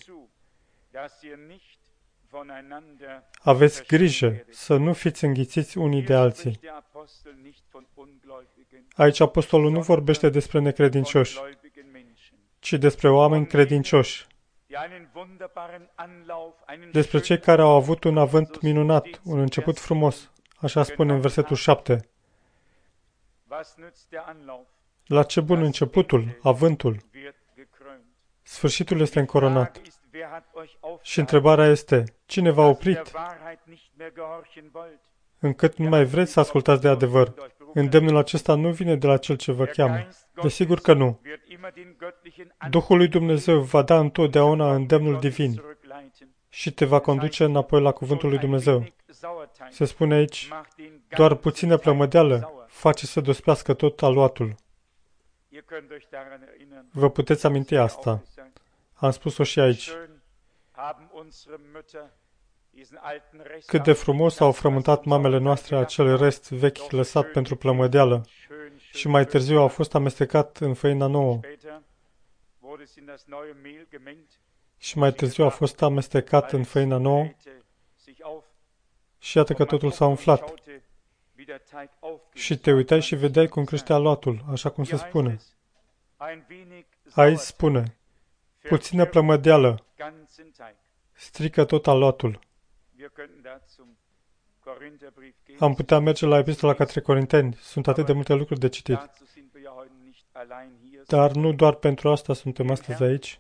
aveți grijă să nu fiți înghițiți unii de alții. Aici apostolul nu vorbește despre necredincioși, ci despre oameni credincioși, despre cei care au avut un avânt minunat, un început frumos, așa spune în versetul 7. La ce bun începutul, avântul? Sfârșitul este încoronat. Și întrebarea este: cine v-a oprit încât nu mai vreți să ascultați de adevăr? Îndemnul acesta nu vine de la Cel ce vă cheamă. Desigur că nu. Duhul lui Dumnezeu va da întotdeauna îndemnul divin și te va conduce înapoi la cuvântul lui Dumnezeu. Se spune aici: doar puțină plămădeală face să dospească tot aluatul. Vă puteți aminti asta. Am spus-o și aici. Cât de frumos au frământat mamele noastre acel rest vechi lăsat pentru plămădeală și mai târziu au fost amestecat în făina nouă. Și mai târziu a fost amestecat în făina nouă și iată că totul s-a umflat. Și te uitai și vedeai cum crește aluatul, așa cum se spune. Aici spune: puțină plămădeală strică tot aluatul. Am putea merge la epistola către Corinteni. Sunt atât de multe lucruri de citit. Dar nu doar pentru asta suntem astăzi aici,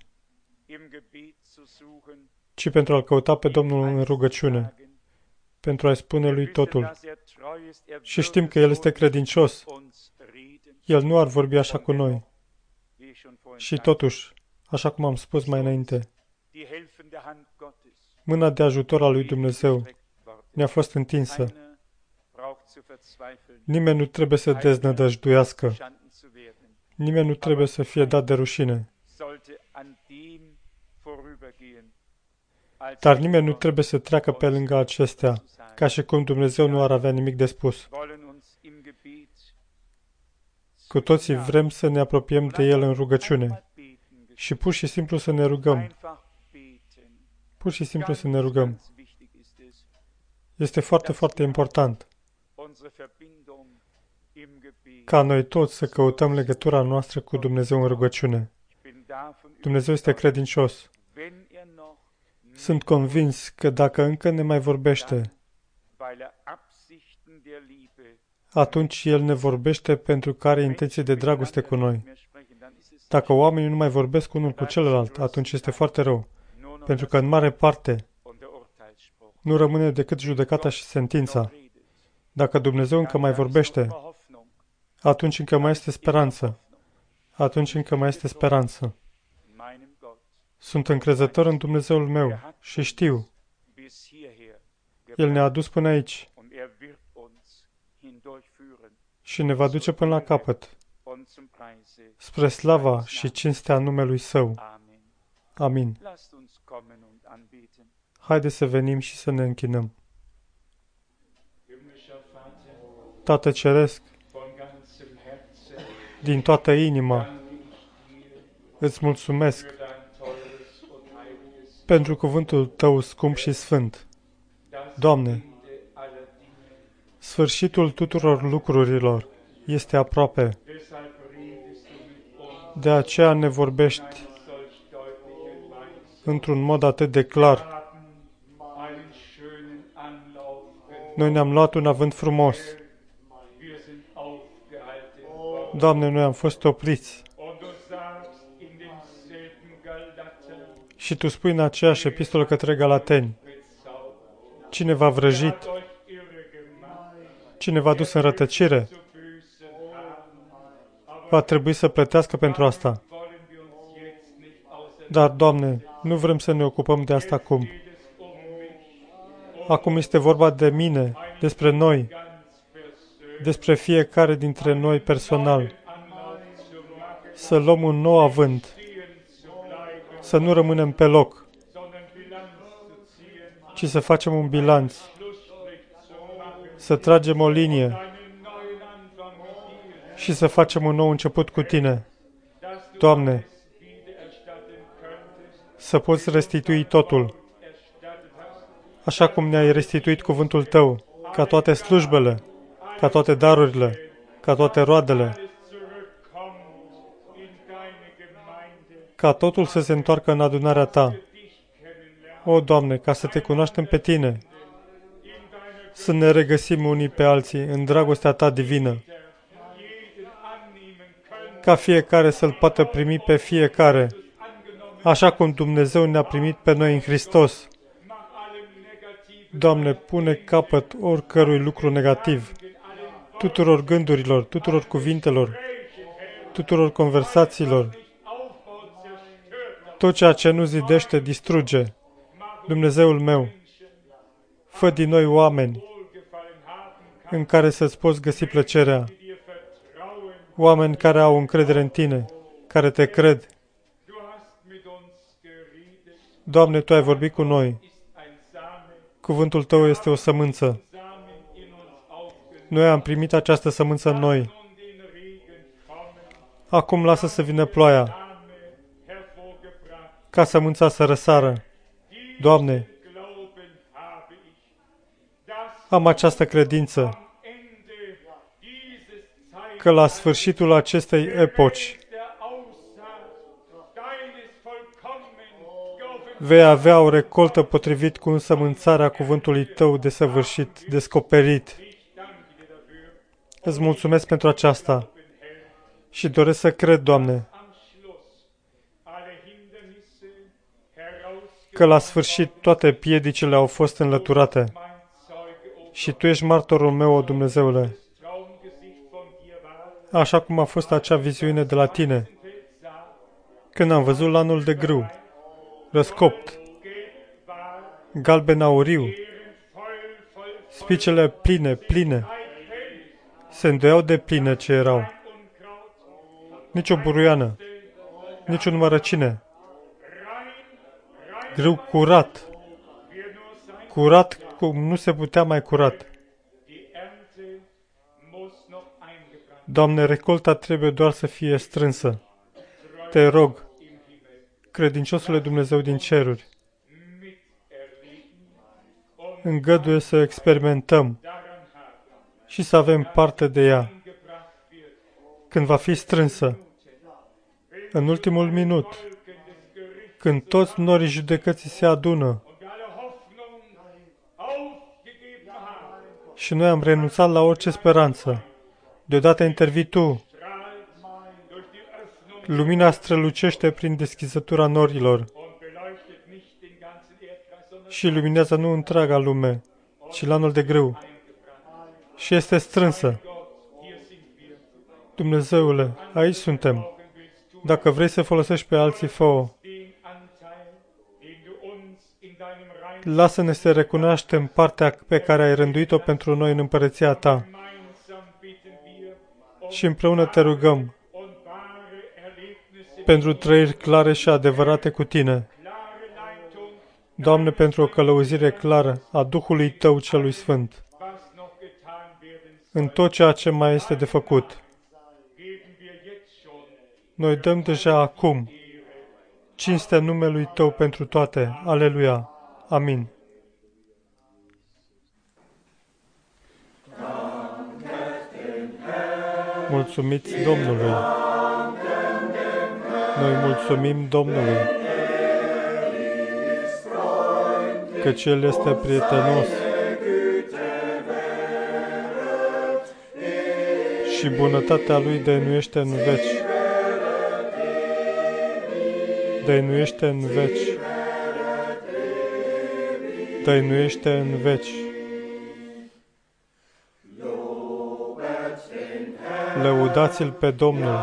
ci pentru a-L căuta pe Domnul în rugăciune, pentru a-i spune Lui totul. Și știm că El este credincios. El nu ar vorbi așa cu noi. Și totuși, așa cum am spus mai înainte, Mâna de ajutor a lui Dumnezeu ne-a fost întinsă. Nimeni nu trebuie să deznădăjduiască. Nimeni nu trebuie să fie dat de rușine. Dar nimeni nu trebuie să treacă pe lângă acestea, ca și cum Dumnezeu nu ar avea nimic de spus. Cu toții vrem să ne apropiem de El în rugăciune și pur și simplu să ne rugăm. Pur și simplu să ne rugăm. Este foarte, foarte important ca noi toți să căutăm legătura noastră cu Dumnezeu în rugăciune. Dumnezeu este credincios. Sunt convins că dacă încă ne mai vorbește, atunci El ne vorbește pentru că are intenții de dragoste cu noi. Dacă oamenii nu mai vorbesc unul cu celălalt, atunci este foarte rău, pentru că în mare parte nu rămâne decât judecata și sentința. Dacă Dumnezeu încă mai vorbește, atunci încă mai este speranță. Atunci încă mai este speranță. Sunt încrezător în Dumnezeul meu și știu. El ne-a adus până aici și ne va duce până la capăt, spre slava și cinstea numelui Său. Amin. Haideți să venim și să ne închinăm. Tată Ceresc, din toată inima, îți mulțumesc pentru cuvântul Tău scump și sfânt. Doamne, sfârșitul tuturor lucrurilor este aproape. De aceea ne vorbești într-un mod atât de clar. Noi ne-am luat un avânt frumos. Doamne, noi am fost opriți. Și Tu spui în aceeași epistolă către Galateni, cine v-a vrăjit, cine v-a dus în rătăcire, va trebui să plătească pentru asta. Dar, Doamne, nu vrem să ne ocupăm de asta acum. Acum este vorba de mine, despre noi, despre fiecare dintre noi personal. Să luăm un nou avânt, să nu rămânem pe loc, ci să facem un bilanț, să tragem o linie și să facem un nou început cu Tine. Doamne, să poți restitui totul, așa cum ne-ai restituit cuvântul Tău, ca toate slujbele, ca toate darurile, ca toate roadele, ca totul să se întoarcă în adunarea Ta. O, Doamne, ca să Te cunoaștem pe Tine, să ne regăsim unii pe alții în dragostea Ta divină, ca fiecare să-L poată primi pe fiecare, așa cum Dumnezeu ne-a primit pe noi în Hristos. Doamne, pune capăt oricărui lucru negativ, tuturor gândurilor, tuturor cuvintelor, tuturor conversațiilor. Tot ceea ce nu zidește, distruge. Dumnezeul meu, fă din noi oameni în care să-ți poți găsi plăcerea. Oameni care au încredere în Tine, care Te cred. Doamne, Tu ai vorbit cu noi. Cuvântul Tău este o sămânță. Noi am primit această sămânță în noi. Acum lasă să vină ploaia, ca sămânța să răsară. Doamne, am această credință că la sfârșitul acestei epoci vei avea o recoltă potrivit cu însămânțarea cuvântului Tău desăvârșit, descoperit. Îți mulțumesc pentru aceasta și doresc să cred, Doamne, că la sfârșit toate piedicile au fost înlăturate și Tu ești martorul meu, o Dumnezeule, așa cum a fost acea viziune de la Tine, când am văzut lanul de grâu, răscopt, galben auriu, spicele pline, se îndoiau de pline ce erau. Nici o buruiană, nici o numărăcine. Grâu curat cum nu se putea mai curat. Doamne, recolta trebuie doar să fie strânsă. Te rog, credinciosule Dumnezeu din ceruri, îngăduie să experimentăm și să avem parte de ea. Când va fi strânsă, în ultimul minut, când toți norii judecății se adună și noi am renunțat la orice speranță, deodată intervii Tu. Lumina strălucește prin deschizătura norilor și luminează nu întreaga lume, ci lanul de grâu. Și este strânsă. Dumnezeule, aici suntem. Dacă vrei să folosești pe alții, fă-o. Lasă-ne să recunoaștem partea pe care ai rânduit-o pentru noi în împărăția Ta. Și împreună te rugăm pentru trăiri clare și adevărate cu Tine. Doamne, pentru o călăuzire clară a Duhului Tău celui Sfânt în tot ceea ce mai este de făcut. Noi dăm deja acum cinstea numelui Tău pentru toate. Aleluia. Amin. Mulțumiți Domnului. Noi mulțumim Domnului, căci El este prietenos și bunătatea Lui dăinuiește în veci. Dăinuiește în veci. Dăinuiește în veci. Lăudați-L pe Domnul.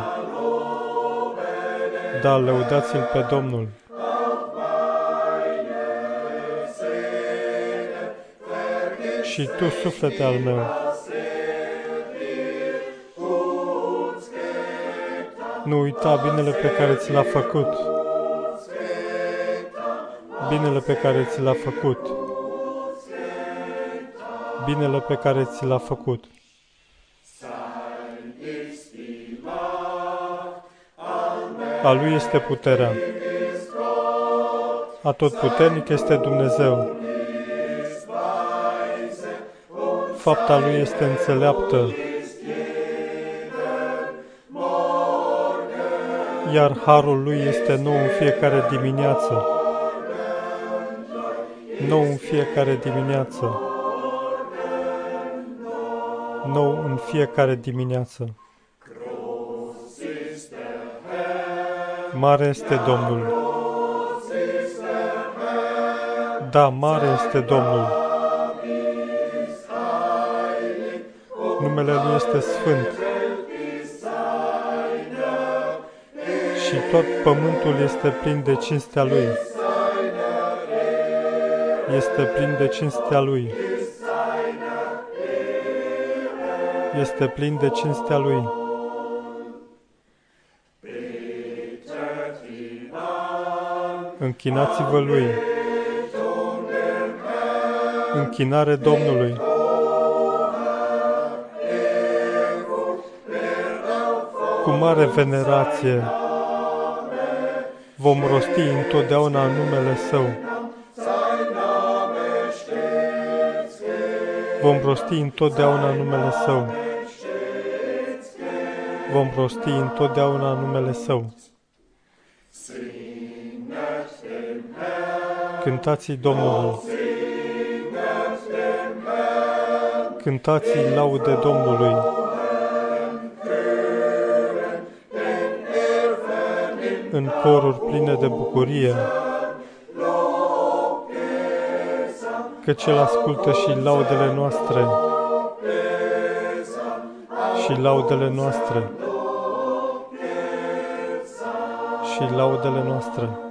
Da, lăudați-L pe Domnul. Și tu, suflete al meu, nu uita binele pe care ți l-a făcut. Binele pe care ți l-a făcut. Binele pe care ți l-a făcut. A Lui este puterea. Atotputernic este Dumnezeu. Fapta Lui este înțeleaptă. Iar harul Lui este nou în fiecare dimineață. Nou în fiecare dimineață. Nou în fiecare dimineață. Mare este Domnul. Da, mare este Domnul. Numele Lui este Sfânt. Și tot pământul este plin de cinstea Lui. Este plin de cinstea Lui. Este plin de cinstea Lui. Închinați-vă Lui. Închinare Domnului. Cu mare venerație vom rosti întotdeauna numele Său. Vom rosti întotdeauna numele Său. Vom rosti întotdeauna numele Său. Cântați Domnului. Cântați laude Domnului. În coruri pline de bucurie, căci El ascultă și laudele noastre. Și laudele noastre. Și laudele noastre.